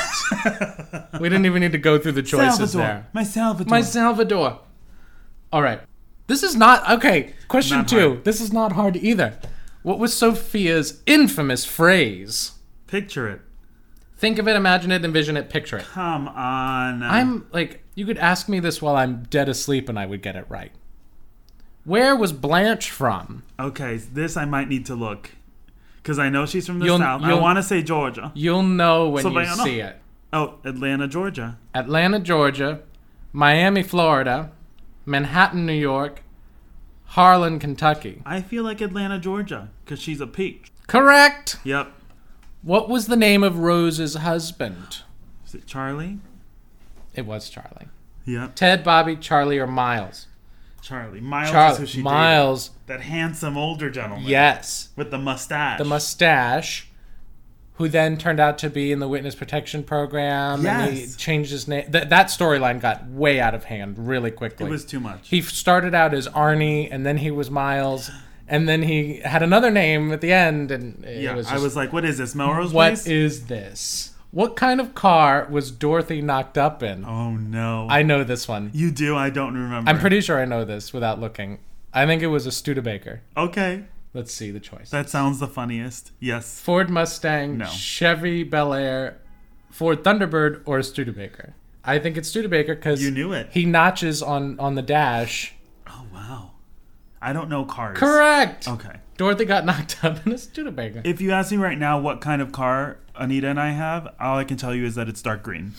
A: We didn't even need to go through the choices
F: Salvador.
A: there.
F: My Salvador.
A: My Salvador. All right. This is not okay. Question
F: Not
A: two.
F: hard.
A: This is not hard either. What was Sophia's infamous phrase?
F: Picture it.
A: Think of it, imagine it, envision it, picture it.
F: Come on.
A: I'm like, you could ask me this while I'm dead asleep and I would get it right. Where was Blanche from?
F: Okay, this I might need to look. Because I know she's from the
A: You'll-
F: South. I
A: you'll-
F: want to say Georgia.
A: You'll know when
F: Savannah.
A: you see it.
F: Oh, Atlanta, Georgia.
A: Atlanta, Georgia, Miami, Florida, Manhattan, New York, Harlan, Kentucky.
F: I feel like Atlanta, Georgia. Because she's a peach.
A: Correct.
F: Yep.
A: What was the name of Rose's husband?
F: Is it Charlie?
A: It was Charlie.
F: Yep.
A: Ted, Bobby, Charlie, or Miles?
F: Charlie. Miles is who
A: Charlie.
F: she
A: Miles.
F: dated. That handsome older gentleman.
A: Yes.
F: With the mustache.
A: The mustache, who then turned out to be in the witness protection program. And he
F: Yes.
A: changed his name. Th- that storyline got way out of hand really quickly.
F: It was too much.
A: He f- started out as Arnie, and then he was Miles, and then he had another name at the end. And it
F: yeah,
A: was
F: I
A: just,
F: was like, what is this, Melrose
A: what
F: Place?
A: is this? What kind of car was Dorothy knocked up in?
F: Oh, no.
A: I know this one.
F: You do? I don't remember.
A: I'm pretty sure I know this without looking. I think it was a Studebaker.
F: Okay.
A: Let's see the choice.
F: That sounds the funniest. Yes.
A: Ford Mustang,
F: No.
A: Chevy Bel Air, Ford Thunderbird, or a Studebaker. I think it's Studebaker because
F: You knew it.
A: he notches on, on the dash.
F: Oh, wow. I don't know cars.
A: Correct.
F: Okay.
A: Dorothy got knocked up in a Studebaker.
F: If you ask me right now what kind of car Anita and I have, all I can tell you is that it's dark green.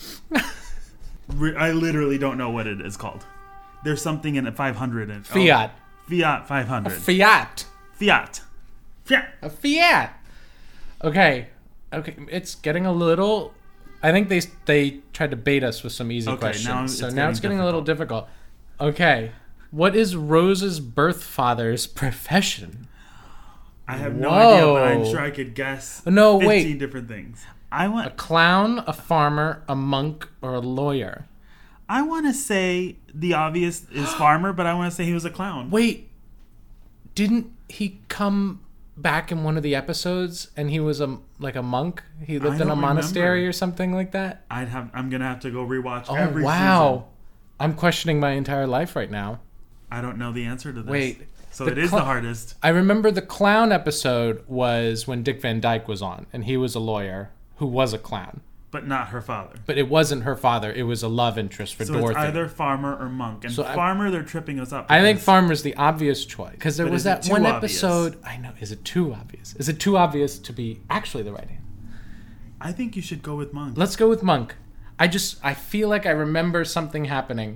F: Re- I literally don't know what it is called. There's something in it, five hundred in
A: Fiat.
F: Oh, Fiat five hundred.
A: Fiat.
F: Fiat. Fiat.
A: A Fiat. Okay. Okay. It's getting a little. I think they they tried to bait us with some easy
F: Okay, now
A: questions. so
F: it's
A: now
F: getting
A: it's getting a little difficult. Okay. What is Rose's birth father's profession?
F: I have no idea, but I'm
A: Whoa.
F: sure I could guess
A: No, wait.
F: fifteen different things. I
A: A
F: want
A: clown, a farmer, a monk, or a lawyer?
F: I want to say the obvious is farmer, but I want to say he was a clown.
A: Wait. Didn't he come back in one of the episodes and he was a like a monk? He lived in a
F: don't
A: monastery
F: remember.
A: or something like that?
F: I'd have I'm going to have to go rewatch
A: Oh,
F: every
A: wow.
F: season.
A: I'm questioning my entire life right now.
F: I don't know the answer to this.
A: Wait,
F: So
A: the
F: it is
A: cl-
F: the hardest.
A: I remember the clown episode was when Dick Van Dyke was on, and he was a lawyer who was a clown.
F: But not her father.
A: But it wasn't her father. It was a love interest for
F: So
A: Dorothy.
F: it's either farmer or monk. And
A: So I-
F: farmer, they're tripping us up.
A: I think
F: because-
A: farmer's the obvious choice. Because there
F: But
A: was
F: is it
A: that
F: too
A: one
F: obvious?
A: episode. I know. Is it too obvious? Is it too obvious to be actually the right answer?
F: I think you should go with monk.
A: Let's go with monk. I just, I feel like I remember something happening.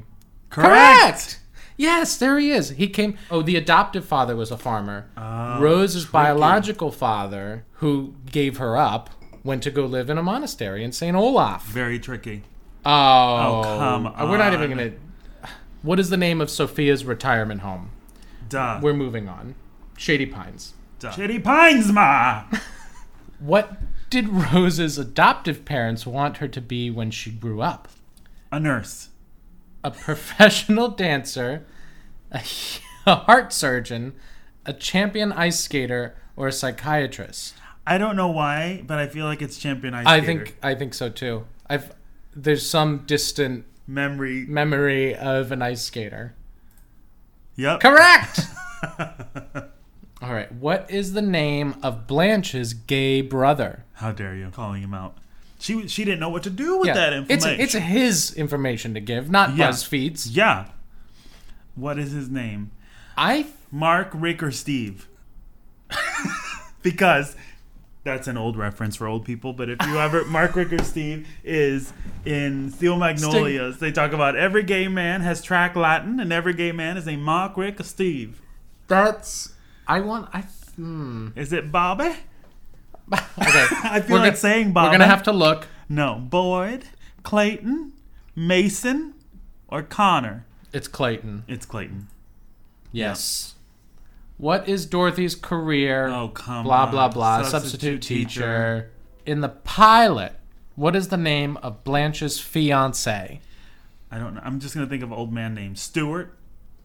A: Yes, there he is. He came. Oh, the adoptive father was a farmer.
F: Oh,
A: Rose's
F: tricky.
A: biological father, who gave her up, went to go live in a monastery in Saint Olaf.
F: Very tricky.
A: Oh,
F: come
A: We're not even
F: on.
A: gonna. What is the name of Sophia's retirement home?
F: Duh.
A: We're moving on. Shady Pines.
F: Duh. Shitty Pines, ma!
A: What did Rose's adoptive parents want her to be when she grew up?
F: A nurse.
A: A professional dancer, a, a heart surgeon, a champion ice skater, or a psychiatrist?
F: I don't know why, but I feel like it's champion ice
A: I
F: skater.
A: think I think so too. I've there's some distant
F: Memory.
A: memory of an ice skater.
F: Yep.
A: Correct. All right. What is the name of Blanche's gay brother?
F: How dare you calling him out? She she didn't know what to do with
A: Yeah.
F: that
A: It's
F: information.
A: it's his information to give, not
F: Yeah.
A: BuzzFeed's.
F: yeah. What is his name?
A: I
F: Mark, Rick, or Steve? Because that's an old reference for old people. But if you ever, Mark, Rick, or Steve is in Steel Magnolias. They talk about every gay man has track Latin, and every gay man is a Mark, Rick, or Steve.
A: that's I want I hmm.
F: Is it Bobby?
A: Okay.
F: I feel
A: We're
F: like
A: gonna-
F: saying Bobby.
A: We're gonna have to look.
F: No, Boyd, Clayton, Mason, or Connor.
A: It's Clayton.
F: It's Clayton.
A: Yes. What is Dorothy's career?
F: Oh, come
A: blah
F: on.
A: blah blah. Substitute,
F: Substitute
A: teacher.
F: teacher.
A: In the pilot, what is the name of Blanche's fiance?
F: I don't know. I'm just gonna think of old man names. Stuart,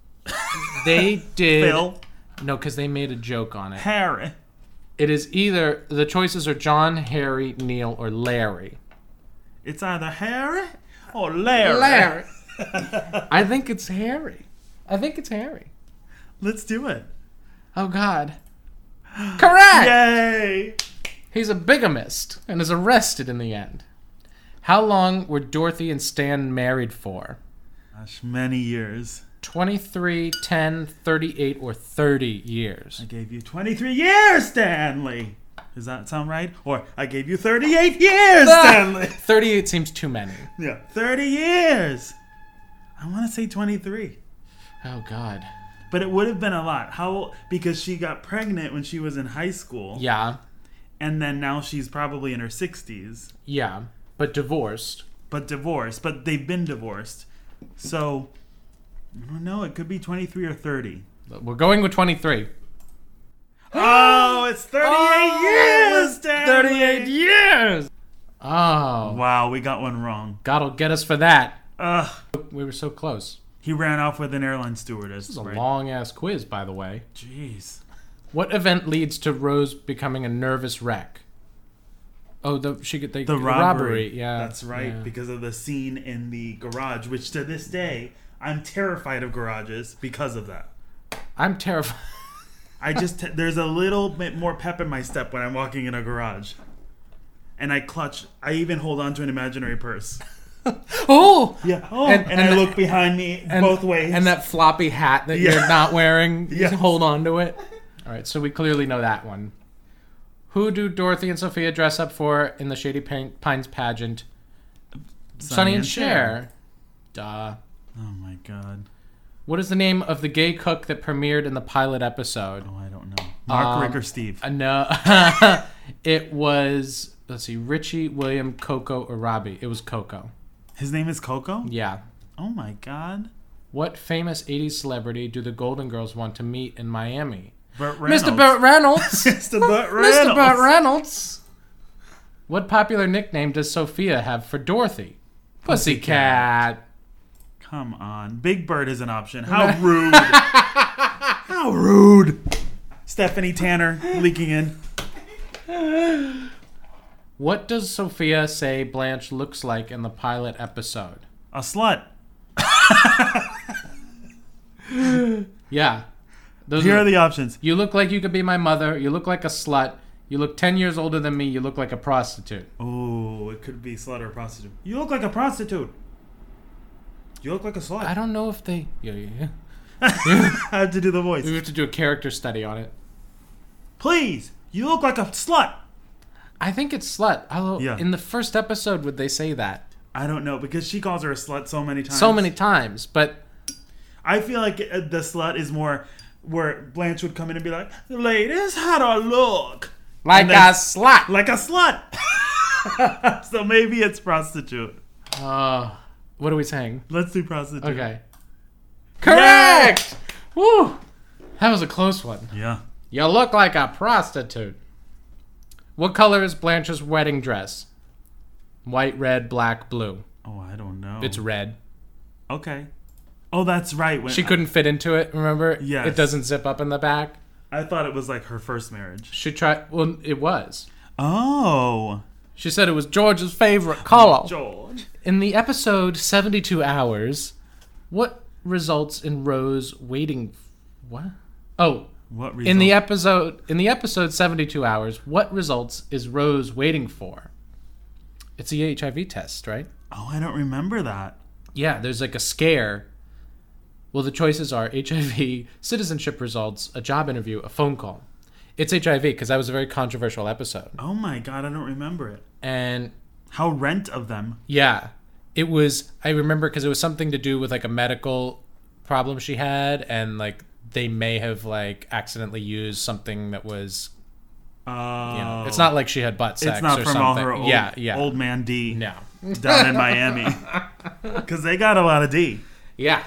A: They did
F: Phil,
A: no, because they made a joke on it.
F: Harry.
A: It is either the choices are John, Harry, Neil, or Larry.
F: It's either Harry or Larry.
A: I think it's Harry. I think it's Harry.
F: Let's do it.
A: Oh God. Correct.
F: Yay!
A: He's a bigamist and is arrested in the end. How long were Dorothy and Stan married for?
F: Gosh, many years.
A: twenty-three, ten, thirty-eight, or thirty years?
F: I gave you twenty-three years, Stanley. Does that sound right? Or I gave you thirty-eight years, Stanley.
A: thirty-eight seems too many.
F: Yeah, thirty years. I want to say twenty-three.
A: Oh God.
F: But it would have been a lot. How? Because she got pregnant when she was in high school.
A: Yeah.
F: And then now she's probably in her sixties.
A: Yeah. But divorced.
F: But divorced. But they've been divorced. So, I don't know. It could be twenty-three or thirty.
A: We're going with twenty-three.
F: Oh, it's thirty-eight years, Stanley.
A: thirty-eight years! Oh.
F: Wow, we got one wrong.
A: God'll get us for that.
F: Ugh.
A: We were so close.
F: He ran off with an airline stewardess.
A: This is a
F: right?
A: long-ass quiz, by the way.
F: Jeez.
A: What event leads to Rose becoming a nervous wreck? Oh, the she get they,
F: The robbery.
A: Yeah,
F: That's right,
A: yeah.
F: because of the scene in the garage, which to this day, I'm terrified of garages because of that.
A: I'm terrified.
F: I just, there's a little bit more pep in my step when I'm walking in a garage. And I clutch, I even hold on to an imaginary purse.
A: Oh,
F: Yeah. Oh,
A: And-
F: and,
A: and
F: I
A: the-
F: look behind me
A: and,
F: both ways.
A: and that floppy hat that
F: Yeah.
A: you're not wearing. You
F: Yes.
A: hold on to it. All right, so we clearly know that one. Who do Dorothy and Sophia dress up for in the Shady Pine- Pines pageant? Sonny, and Cher. Duh.
F: Oh my god.
A: What is the name of the gay cook that premiered in the pilot episode?
F: Oh, I don't know. Mark,
A: Um,
F: Rick, or Steve?
A: Uh, no, it was, let's see, Richie, William, Coco, or Robbie. It was Coco.
F: His name is Coco?
A: Yeah.
F: Oh my god.
A: What famous eighties celebrity do the Golden Girls want to meet in Miami?
F: Burt Reynolds.
A: Mister Burt Reynolds.
F: Mister Burt Reynolds.
A: Mister Burt Reynolds. What popular nickname does Sophia have for Dorothy? Pussycat.
F: Come on. Big Bird is an option. How rude. How rude. Stephanie Tanner leaking in.
A: What does Sophia say Blanche looks like in the pilot episode?
F: A slut.
A: Yeah. Those
F: Here
A: are,
F: are the options.
A: you look like you could be my mother. You look like a slut. You look ten years older than me. You look like a prostitute.
F: Oh, it could be slut or prostitute. You look like a prostitute. You look like a slut.
A: I don't know if they... Yeah, yeah, yeah.
F: I have to do the voice.
A: We have to do a character study on it.
F: Please, you look like a slut.
A: I think it's slut. Although,
F: Yeah.
A: in the first episode, would they say that?
F: I don't know, because she calls her a slut so many times.
A: So many times, but...
F: I feel like uh, the slut is more where Blanche would come in and be like, ladies, how do I look?
A: Like
F: And then-
A: a slut.
F: Like a slut. So maybe it's prostitute.
A: Uh, what are we saying?
F: Let's do prostitute.
A: Okay. Correct! Woo! That was a close one.
F: Yeah.
A: You look like a prostitute. What color is Blanche's wedding dress? White, red, black, blue.
F: Oh, I don't know.
A: It's red.
F: Okay. Oh, that's right. When
A: She couldn't fit into it, remember?
F: Yes.
A: It doesn't zip up in the back.
F: I thought it was like her first marriage.
A: She tried... Well, it was.
F: Oh.
A: She said it was George's favorite color.
F: George.
A: In the episode seventy-two hours, what results in Rose waiting... What? Oh,
F: What result?
A: in the episode in the episode seventy-two hours, what results is Rose waiting for? It's the H I V test, right?
F: Oh, I don't remember that.
A: Yeah, there's like a scare. Well, the choices are H I V, citizenship results, a job interview, a phone call. It's H I V because that was a very controversial episode.
F: Oh my God, I don't remember it.
A: And
F: How rent of them.
A: yeah, it was, I remember because it was something to do with like a medical problem she had, and like they may have like accidentally used something that was,
F: Oh.
A: you know, it's not like she had butt sex
F: It's not
A: or
F: from
A: something.
F: all her old,
A: yeah, yeah.
F: old man D
A: No.
F: down in Miami. Because they got a lot of D.
A: Yeah.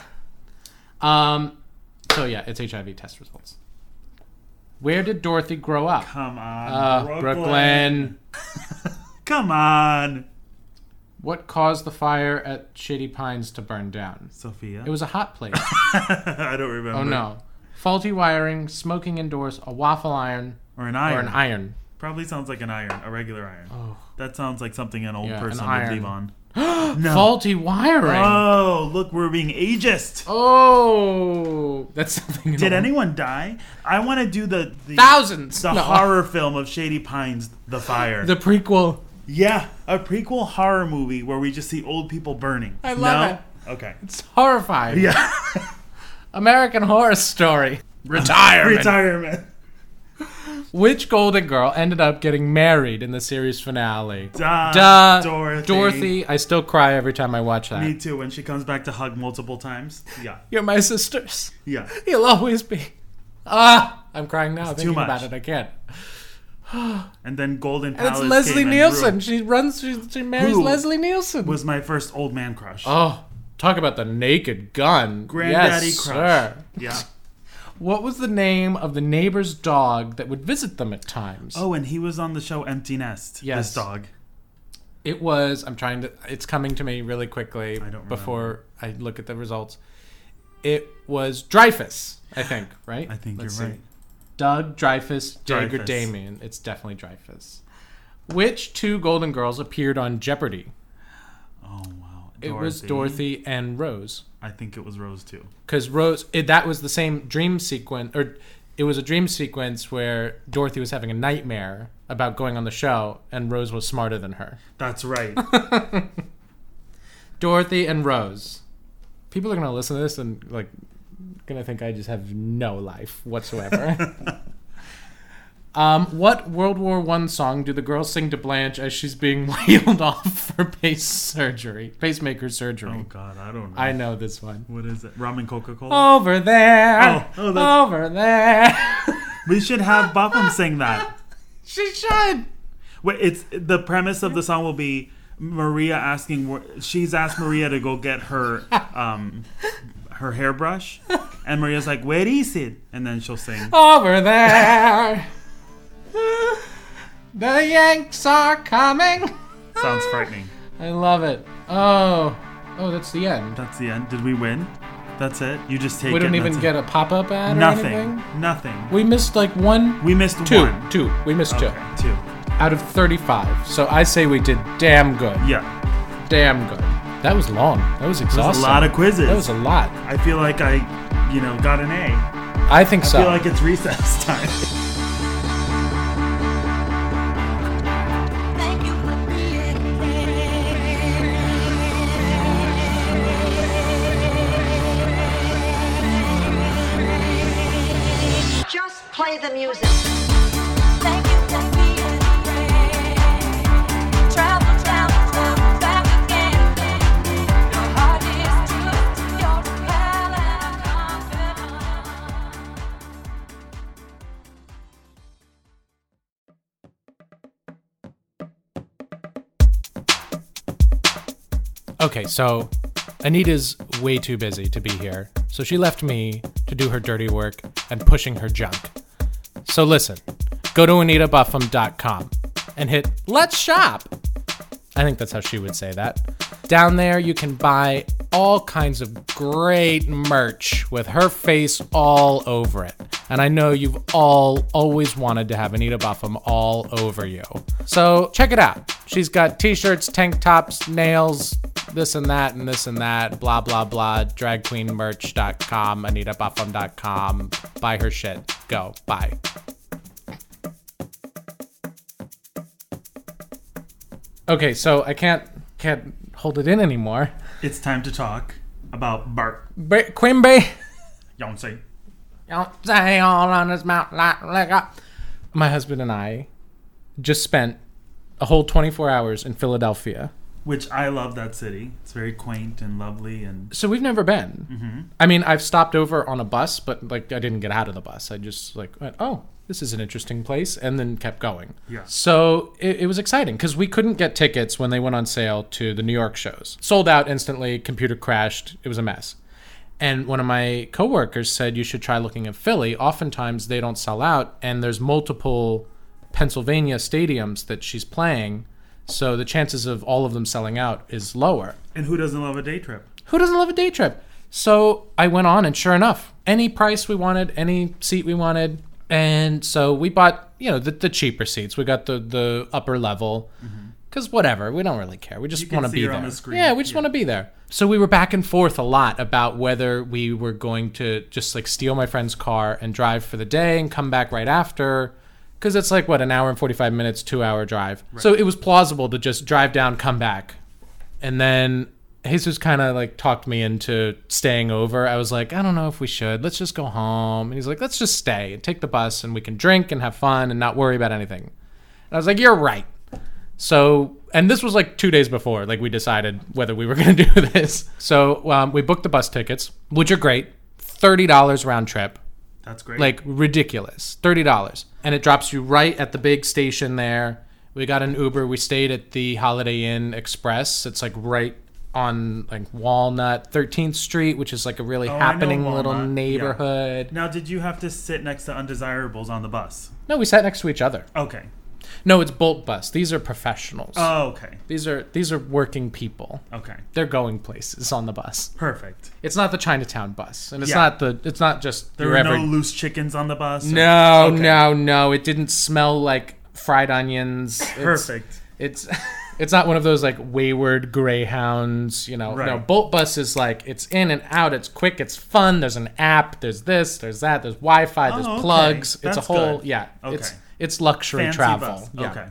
A: Um. So yeah, it's H I V test results. Where did Dorothy grow up?
F: Come on.
A: Uh, Brooklyn.
F: Come on.
A: What caused the fire at Shady Pines to burn down?
F: Sophia.
A: It was a hot plate.
F: I don't remember.
A: Oh no. Faulty wiring, smoking indoors, a waffle iron,
F: Or an iron.
A: or an iron.
F: Probably sounds like an iron, a regular iron. Oh. That sounds like something an old
A: Yeah, an
F: person would
A: iron.
F: leave on. No.
A: Faulty wiring.
F: Oh, look, we're being ageist.
A: Oh, that's something.
F: Did
A: old.
F: anyone die? I want to do the the,
A: Thousands.
F: the
A: No.
F: horror film of Shady Pines, The Fire.
A: The prequel.
F: yeah, a prequel horror movie where we just see old people burning.
A: I love
F: no?
A: it.
F: Okay.
A: It's horrifying.
F: Yeah.
A: American Horror Story. Retirement.
F: Retirement.
A: Which Golden Girl ended up getting married in the series finale?
F: Duh,
A: Duh.
F: Dorothy.
A: Dorothy. I still cry every time I watch that.
F: Me too. When she comes back to hug multiple times. Yeah.
A: You're my sisters.
F: Yeah.
A: You'll always be. Ah, I'm crying now thinking
F: too much.
A: about it. I can't.
F: And then Golden
A: And
F: Palace
A: it's Leslie
F: came and
A: Nielsen.
F: ruined-
A: She runs. She, she marries
F: Who
A: Leslie Nielsen.
F: was my first old man crush.
A: Oh, talk about the Naked Gun.
F: Granddaddy
A: yes,
F: crush.
A: sir.
F: Yeah.
A: What was the name of the neighbor's dog that would visit them at times?
F: Oh, and he was on the show Empty Nest.
A: Yes.
F: This dog.
A: It was. I'm trying to. It's coming to me really quickly
F: I don't
A: before I look at the results. It was Dreyfus, I think. Right?
F: I think
A: Let's
F: you're
A: see.
F: right.
A: Doug, Dreyfus, Jaeger,
F: Dreyfus.
A: Damien. It's definitely Dreyfus. Which two Golden Girls appeared on Jeopardy?
F: Oh, wow.
A: It was Dorothy and Rose.
F: I think it was Rose too.
A: Because Rose, it, that was the same dream sequence, or it was a dream sequence where Dorothy was having a nightmare about going on the show, and Rose was smarter than her.
F: That's right.
A: Dorothy and Rose. People are gonna listen to this and like gonna think I just have no life whatsoever. um, what World War One song do the girls sing to Blanche as she's being wheeled off for pace surgery, pacemaker surgery?
F: Oh God, I don't know.
A: I know this one.
F: What is it? Rum and Coca-Cola?
A: Over there,
F: Oh, oh, that's-
A: over there.
F: We should have Buckham sing that.
A: She should.
F: Wait, it's the premise of the song will be Maria asking. wh- She's asked Maria to go get her um her hairbrush, and Maria's like, "Where is it?" And then she'll sing.
A: Over there. The Yanks are coming.
F: Sounds frightening.
A: I love it. Oh, oh, that's the end.
F: That's the end. Did we win? That's it. You just take
A: We
F: it.
A: don't
F: and
A: even
F: that's
A: get a pop-up ad
F: it.
A: or
F: nothing.
A: anything.
F: Nothing.
A: We missed like one,
F: We missed
A: two,
F: one.
A: two. We missed
F: Okay,
A: two
F: two.
A: out of thirty-five. So I say we did damn good.
F: Yeah.
A: Damn good. That was long. That was
F: There's
A: exhausting.
F: a lot of quizzes.
A: That was a lot.
F: I feel like I, you know, got an A.
A: I think
F: I
A: so.
F: feel like it's recess time.
G: Thank you for being there. Just play the music. Thank you for being there. Travel, travel, travel back again. Your heart is true. You're pale and confident.
A: Okay, so Anita's way too busy to be here, so she left me to do her dirty work and pushing her junk. So listen, go to anita buffum dot com and hit Let's Shop. I think that's how she would say that. Down there, you can buy all kinds of great merch with her face all over it. And I know you've all always wanted to have Anita Buffum all over you. So check it out. She's got t-shirts, tank tops, nails, this and that, and this and that, blah, blah, blah, drag queen merch dot com, anita buffum dot com. Buy her shit. Go. Bye. Okay, so I can't can't hold it in anymore.
F: It's time to talk about Bart
A: Ba- Quimby.
F: Yonsei.
A: Don't say all on his mouth like, like a- My husband and I just spent a whole twenty-four hours in Philadelphia.
F: Which I love that city. It's very quaint and lovely, and
A: So we've never been. Mm-hmm. I mean, I've stopped over on a bus, but like I didn't get out of the bus. I just like went, oh, this is an interesting place, and then kept going.
F: Yeah.
A: So it, it was exciting because we couldn't get tickets when they went on sale to the New York shows. Sold out instantly. Computer crashed. It was a mess. And one of my coworkers said you should try looking at Philly. Oftentimes they don't sell out, and there's multiple Pennsylvania stadiums that she's playing. So the chances of all of them selling out is lower.
F: and who doesn't love a day trip?
A: Who doesn't love a day trip? So I went on, and sure enough, any price we wanted, any seat we wanted. And so we bought, you know, the, the cheaper seats. We got the, the upper level. Because whatever, we don't really care. We
F: You
A: just
F: can
A: want to
F: see
A: be
F: her
A: there.
F: on the screen.
A: Yeah, we just
F: Yeah.
A: want to be there. So we were back and forth a lot about whether we were going to just like steal my friend's car and drive for the day and come back right after. Because it's like, what, an hour and forty-five minutes, two hour drive. So it was plausible to just drive down, come back. And then Jesus kind of like talked me into staying over. I was like, I don't know if we should. Let's just go home. And he's like, let's just stay and take the bus and we can drink and have fun and not worry about anything. And I was like, you're right. So, and this was like two days before, like we decided whether we were going to do this. So um, we booked the bus tickets, which are great. thirty dollars round trip.
F: That's great.
A: Like ridiculous. thirty dollars. And it drops you right at the big station there. We got an Uber. We stayed at the Holiday Inn Express. It's like right on like Walnut, thirteenth Street, which is like a really
F: Oh, I know
A: happening little
F: Walnut. Yeah.
A: neighborhood.
F: Now, did you have to sit next to undesirables on the bus?
A: No, we sat next to each other.
F: Okay.
A: No, it's Bolt Bus. These are professionals.
F: Oh, okay.
A: These are these are working people.
F: Okay.
A: They're going places on the bus.
F: Perfect.
A: It's not the Chinatown bus, and it's
F: Yeah.
A: not the. It's not just
F: There
A: your
F: were
A: ever-
F: no loose chickens on the bus? or-
A: No,
F: Okay.
A: no, no. It didn't smell like fried onions. It's,
F: Perfect.
A: It's it's not one of those like wayward greyhounds. You know, no.
F: Right.
A: Bolt Bus is like it's in and out. It's quick. It's fun. There's an app. There's this. There's that. There's Wi-Fi. There's
F: Oh, okay.
A: plugs. It's
F: That's
A: a whole
F: good.
A: yeah.
F: Okay.
A: It's it's luxury
F: Fancy
A: travel.
F: bus.
A: Yeah.
F: Okay.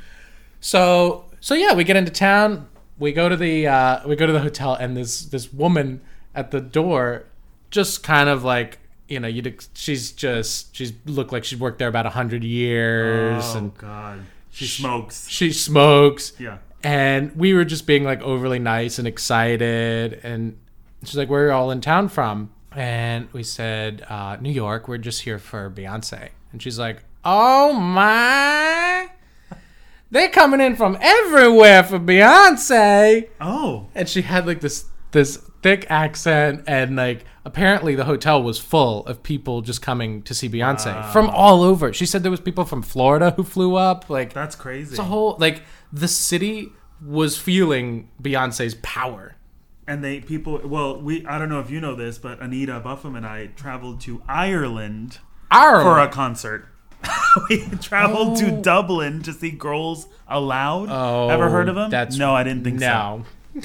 A: So so yeah, we get into town. We go to the uh, we go to the hotel, and this this woman at the door, just kind of like you know, you she's just she's looked like she's worked there about a hundred years,
F: Oh,
A: and
F: God. She smokes.
A: she smokes.
F: Yeah.
A: And we were just being like overly nice and excited, and she's like, "Where are you all in town from?" And we said, uh, "New York. We're just here for Beyonce." And she's like, "Oh my." They're coming in from everywhere for Beyonce.
F: Oh.
A: And she had like this this thick accent, and like apparently the hotel was full of people just coming to see Beyonce from all over. She said there was people from Florida who flew up. Like
F: That's crazy.
A: it's a whole like the city was feeling Beyonce's power.
F: And they people well we I don't know if you know this, but Anita Buffum and I traveled to Ireland
A: Ireland.
F: for a concert. We traveled to Dublin to see Girls Aloud.
A: Oh,
F: Ever heard of them?
A: that's-
F: no, I didn't think so.
A: No.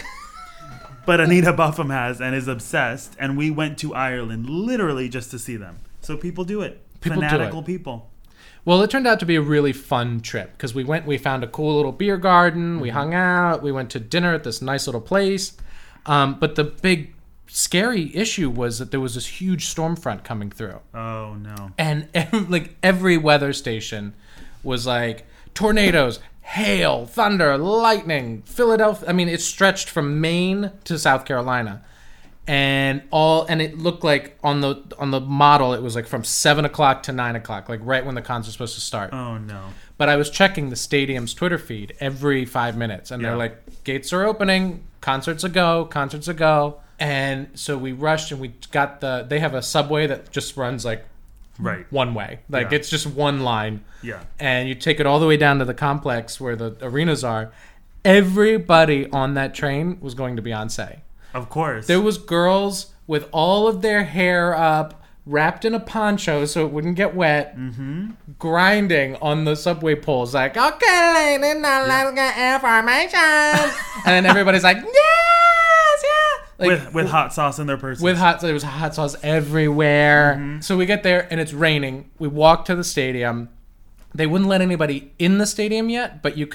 F: But Anita Buffum has and is obsessed, and we went to Ireland literally just to see them. So people do it.
A: People do it.
F: Fanatical people.
A: Well, it turned out to be a really fun trip because we went, we found a cool little beer garden, we hung out, we went to dinner at this nice little place. Um, but the big scary issue was that there was this huge storm front coming through.
F: Oh no.
A: And ev- like every weather station was like tornadoes, hail, thunder, lightning, Philadelphia. I mean, it stretched from Maine to South Carolina. And all and it looked like on the on the model it was like from seven o'clock to nine o'clock, like right when the concert's supposed to start.
F: Oh no.
A: But I was checking the stadium's Twitter feed every five minutes, and
F: Yeah.
A: they're like, "Gates are opening, concerts a go, concerts a go." And so we rushed, and we got the. They have a subway that just runs like
F: Right.
A: one way, like
F: Yeah.
A: it's just one line,
F: Yeah.
A: and you take it all the way down to the complex where the arenas are. Everybody on that train was going to Beyonce.
F: Of course.
A: There was girls with all of their hair up, wrapped in a poncho so it wouldn't get wet, mm-hmm. grinding on the subway poles like, "Okay, lady, now let's get information." And then everybody's like, "Yes, yeah." Like,
F: with with hot sauce in their purses.
A: with hot, there was hot sauce everywhere. So we get there and it's raining. We walk to the stadium. They wouldn't let anybody in the stadium yet, but you could.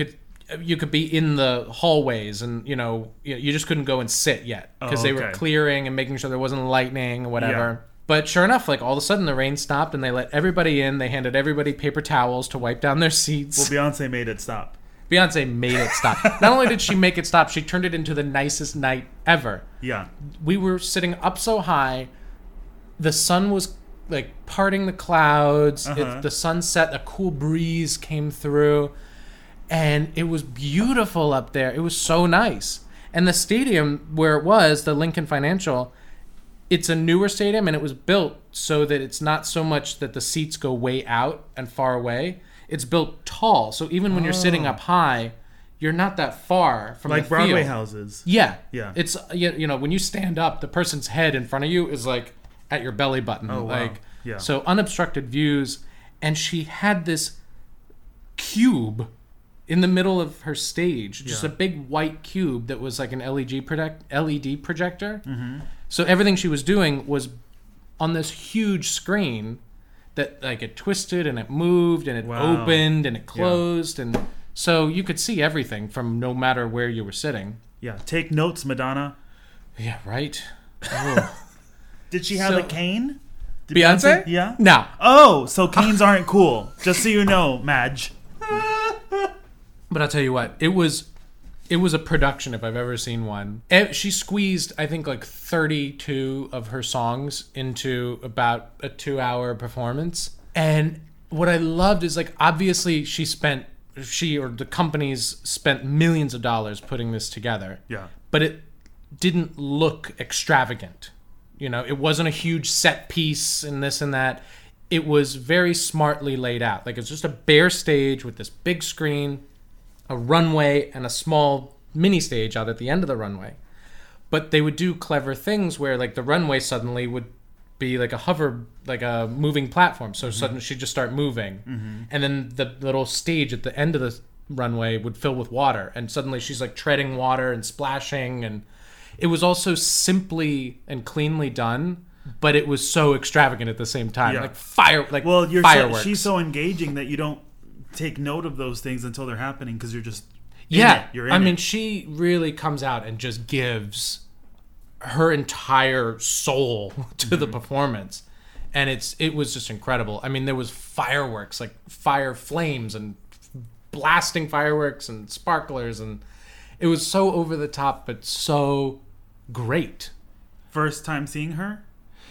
A: you could be in the hallways, and you know you you just couldn't go and sit yet because
F: Oh,
A: they were
F: okay.
A: clearing and making sure there wasn't lightning or whatever.
F: Yeah.
A: But sure enough, like all of a sudden the rain stopped and they let everybody in. They handed everybody paper towels to wipe down their seats.
F: Well, Beyonce made it stop.
A: Beyonce made it stop. Not only did she make it stop, she turned it into the nicest night ever.
F: Yeah.
A: We were sitting up so high, the sun was like parting the clouds.
F: Uh-huh.
A: It, the sunset, a cool breeze came through, and it was beautiful up there. It was so nice. And the stadium where it was, the Lincoln Financial, it's a newer stadium, and it was built so that it's not so much that the seats go way out and far away. It's built tall, so even when you're sitting up high, you're not that far from
F: Like
A: the
F: Broadway
A: field.
F: houses.
A: Yeah,
F: Yeah.
A: It's you you know when you stand up, the person's head in front of you is like at your belly button.
F: Oh, wow.
A: Like
F: Yeah.
A: so unobstructed views, and she had this cube in the middle of her stage, just
F: Yeah.
A: a big white cube that was like an L E D project L E D projector.
F: Mm-hmm.
A: So everything she was doing was on this huge screen that like it twisted and it moved and it
F: Wow.
A: opened and it closed, and so you could see everything from no matter where you were sitting.
F: Yeah. Take notes, Madonna.
A: Yeah, right.
F: Did she have
A: So-
F: a cane? Did
A: Beyonce?
F: Yeah.
A: No.
F: Oh, so canes aren't cool. Just so you know, Madge.
A: But I'll tell you what, it was it was a production if I've ever seen one. Eh, She squeezed, I think, like thirty-two of her songs into about a two-hour performance. And what I loved is, like, obviously she spent, she or the companies spent millions of dollars putting this together.
F: Yeah.
A: But it didn't look extravagant. You know, it wasn't a huge set piece and this and that. It was very smartly laid out. Like, it's just a bare stage with this big screen, a runway, and a small mini stage out at the end of the runway. But they would do clever things where, like, the runway suddenly would be like a hover, like a moving platform. So suddenly she'd just start moving. And then the little stage at the end of the runway would fill with water. And suddenly she's like treading water and splashing. And it was also simply and cleanly done, but it was so extravagant at the same time.
F: Yeah.
A: Like fire, like
F: Well, you're so,
A: fireworks.
F: she's so engaging that you don't take note of those things until they're happening because you're just in
A: Yeah,
F: it. You're in
A: I mean,
F: it.
A: she really comes out and just gives her entire soul to the performance, and it's it was just incredible. I mean, there was fireworks, like fire flames and blasting fireworks and sparklers, and it was so over the top, but so great.
F: First time seeing her,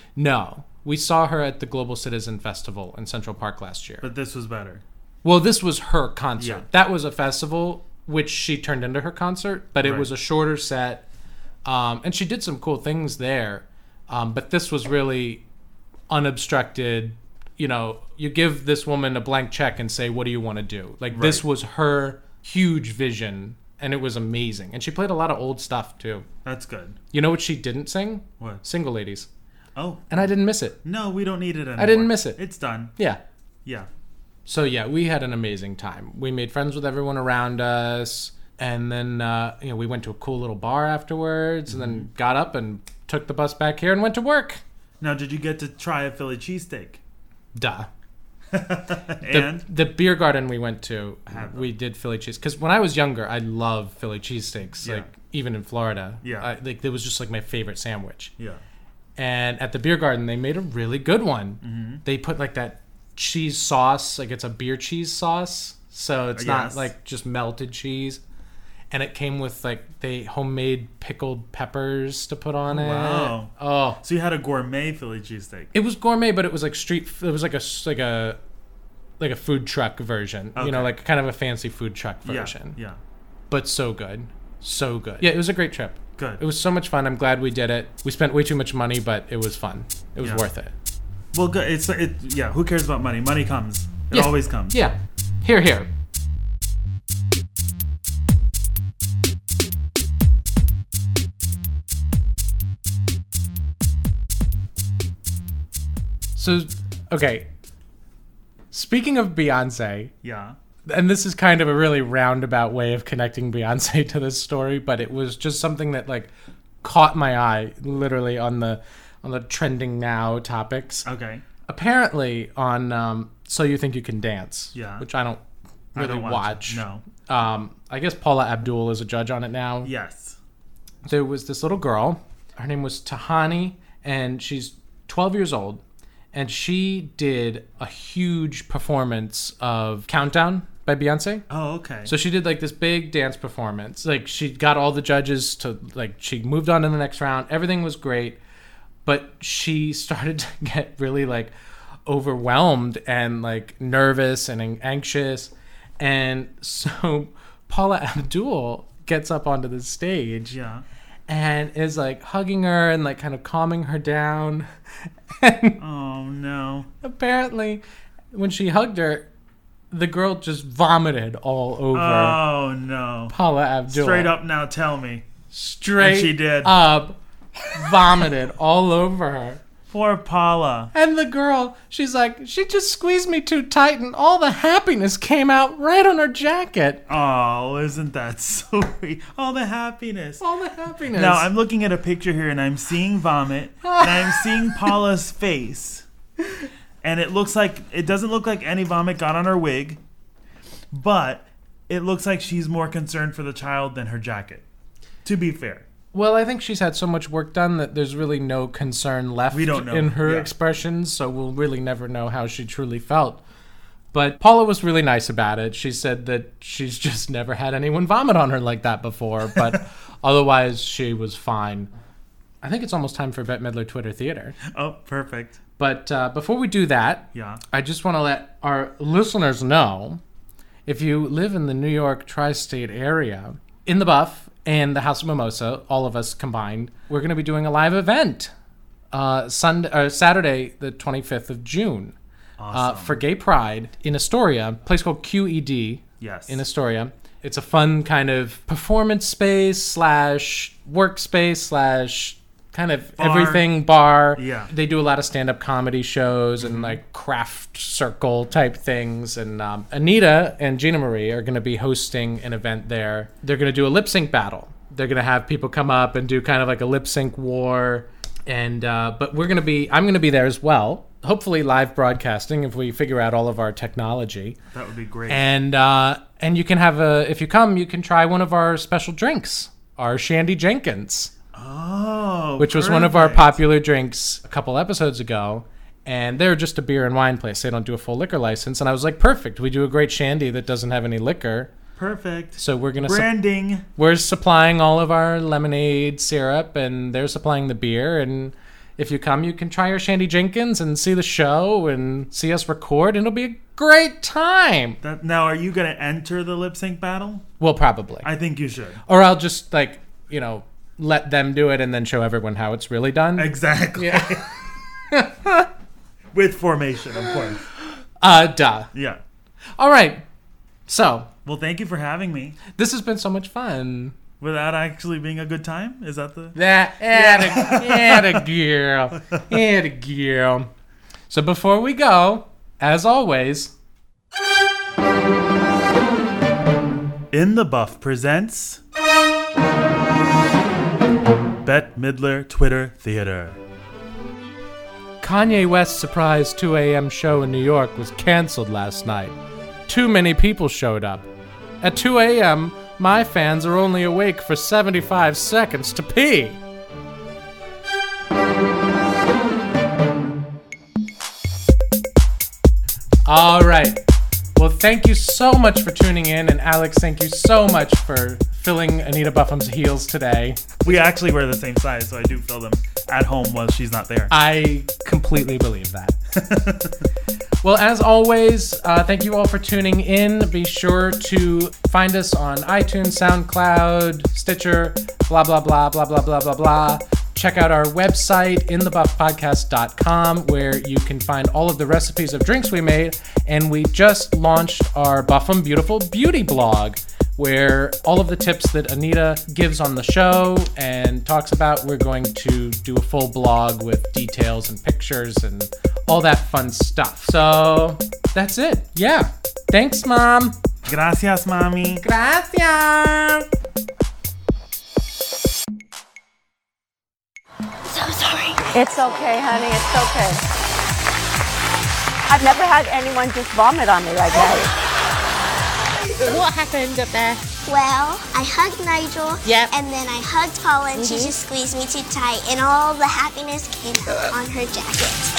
A: No, we saw her at the Global Citizen Festival in Central Park last year.
F: but this was better.
A: Well, this was her concert.
F: Yeah.
A: That was a festival, which she turned into her concert, but it
F: Right.
A: was a shorter set. Um, and she did some cool things there. Um, but this was really unobstructed. You know, you give this woman a blank check and say, what do you want to do? Like, this
F: Right.
A: was her huge vision, and it was amazing. And she played a lot of old stuff, too.
F: That's good.
A: You know what she didn't sing?
F: What?
A: Single Ladies.
F: Oh,
A: And I didn't miss it.
F: no, we don't need it anymore.
A: I didn't miss it.
F: It's done.
A: Yeah.
F: Yeah.
A: So yeah, we had an amazing time. We made friends with everyone around us, and then uh, you know we went to a cool little bar afterwards, and then got up and took the bus back here and went to work.
F: Now, did you get to try a Philly cheesesteak?
A: Duh.
F: And
A: The, the beer garden we went to, we did Philly cheese because when I was younger, I loved Philly cheesesteaks.
F: Yeah.
A: Like even in Florida,
F: Yeah.
A: I, like it was just like my favorite sandwich.
F: yeah,
A: And at the beer garden, they made a really good one.
F: Mm-hmm.
A: They put like that cheese sauce, like it's a beer cheese sauce, so it's not
F: Yes.
A: like just melted cheese. And it came with like they homemade pickled peppers to put on it.
F: wow.
A: Oh,
F: So you had a gourmet Philly cheesesteak.
A: it was gourmet, but it was like street. It was like a like a like a food truck version. You know,
F: Okay.
A: like kind of a fancy food truck version.
F: Yeah, yeah.
A: But so good, so good. Yeah, it was a great trip.
F: Good.
A: It was so much fun. I'm glad we did it. We spent way too much money, but it was fun. It was
F: Yeah.
A: worth it.
F: Well, good. It's it. Yeah. Who cares about money? Money comes. It
A: Yeah.
F: always comes.
A: Yeah. Here, here. So, okay. Speaking of Beyonce,
F: Yeah.
A: and this is kind of a really roundabout way of connecting Beyonce to this story, but it was just something that like caught my eye literally on the on the trending now topics.
F: Okay.
A: Apparently on um, So You Think You Can Dance,
F: Yeah.
A: which I don't
F: I
A: really
F: don't
A: watch.
F: No.
A: Um, I guess Paula Abdul is a judge on it now.
F: Yes.
A: There was this little girl. Her name was Tahani, and she's twelve years old. And she did a huge performance of Countdown by Beyonce.
F: Oh, okay.
A: So she did like this big dance performance. Like she got all the judges to like, she moved on to the next round. Everything was great. But she started to get really like overwhelmed and like nervous and anxious. And so Paula Abdul gets up onto the stage.
F: Yeah.
A: And is like hugging her and like kind of calming her down. And
F: Oh, no.
A: apparently, when she hugged her, the girl just vomited all over
F: Oh, no.
A: Paula Abdul.
F: Straight up now, tell me.
A: Straight
F: And she did.
A: up, vomited all over her.
F: Poor Paula.
A: And the girl, she's like, she just squeezed me too tight and all the happiness came out right on her jacket.
F: Oh, isn't that sweet? All the happiness.
A: All the happiness.
F: Now, I'm looking at a picture here and I'm seeing vomit and I'm seeing Paula's face. And it looks like, it doesn't look like any vomit got on her wig, but it looks like she's more concerned for the child than her jacket. To be fair.
A: Well, I think she's had so much work done that there's really no concern left
F: We don't know.
A: in her
F: Yeah.
A: expressions, so we'll really never know how she truly felt. But Paula was really nice about it. She said that she's just never had anyone vomit on her like that before, but otherwise she was fine. I think it's almost time for Bette Midler Twitter Theater.
F: Oh, perfect.
A: But uh, before we do that,
F: Yeah.
A: I just want to let our listeners know, if you live in the New York tri-state area, in the Buff and the House of Mimosa, all of us combined, we're going to be doing a live event uh, Sunday, uh, Saturday, the twenty-fifth of June, uh,
F: Awesome.
A: for Gay Pride in Astoria, a place called Q E D
F: Yes.
A: in Astoria. It's a fun kind of performance space slash workspace slash kind of
F: Bar.
A: everything bar.
F: Yeah.
A: They do a lot of stand-up comedy shows and like craft circle type things. And um, Anita and Gina Marie are going to be hosting an event there. They're going to do a lip sync battle. They're going to have people come up and do kind of like a lip sync war. And uh, but we're going to be, I'm going to be there as well. Hopefully live broadcasting if we figure out all of our technology.
F: That would be great.
A: And uh, and you can have a, if you come, you can try one of our special drinks, our Shandy Jenkins.
F: Oh,
A: Which was one of our
F: perfect.
A: popular drinks a couple episodes ago. And they're just a beer and wine place. They don't do a full liquor license. And I was like, perfect. We do a great shandy that doesn't have any liquor.
F: Perfect.
A: So we're going to...
F: Branding.
A: we're supplying all of our lemonade syrup, and they're supplying the beer. And if you come, you can try our Shandy Jenkins and see the show and see us record. And it'll be a great time.
F: That, now, are you going to enter the lip sync battle?
A: Well, probably.
F: I think you should.
A: Or I'll just, like, you know, let them do it and then show everyone how it's really done.
F: Exactly.
A: Yeah.
F: With formation, of course.
A: Uh, duh.
F: Yeah.
A: All right. So,
F: Well, thank you for having me.
A: this has been so much fun.
F: Without actually being a good time? Is that the...
A: That, atta, atta girl. Atta girl. So before we go, as always,
F: In the Buff presents... Bette Midler Twitter Theater.
A: Kanye West's surprise two a.m. show in New York was canceled last night. Too many people showed up. At two a.m., my fans are only awake for seventy-five seconds to pee. All right. Well, thank you so much for tuning in. And Alex, thank you so much for filling Anita Buffum's heels today.
F: We actually wear the same size, so I do fill them at home while she's not there.
A: I completely believe that. Well, as always, uh, thank you all for tuning in. Be sure to find us on iTunes, SoundCloud, Stitcher, blah, blah, blah, blah, blah, blah, blah, blah. Check out our website, in the buff podcast dot com, where you can find all of the recipes of drinks we made. And we just launched our Buffum Beautiful Beauty blog, where all of the tips that Anita gives on the show and talks about, we're going to do a full blog with details and pictures and all that fun stuff. So that's it. Yeah. Thanks, Mom.
F: Gracias, Mami.
A: Gracias.
H: So sorry. It's okay, honey. It's okay. I've never had anyone just vomit on me like that.
I: What happened up there?
J: Well, I hugged Nigel.
I: Yep.
J: And then I hugged Paula, and she just squeezed me too tight, and all the happiness came out on her jacket.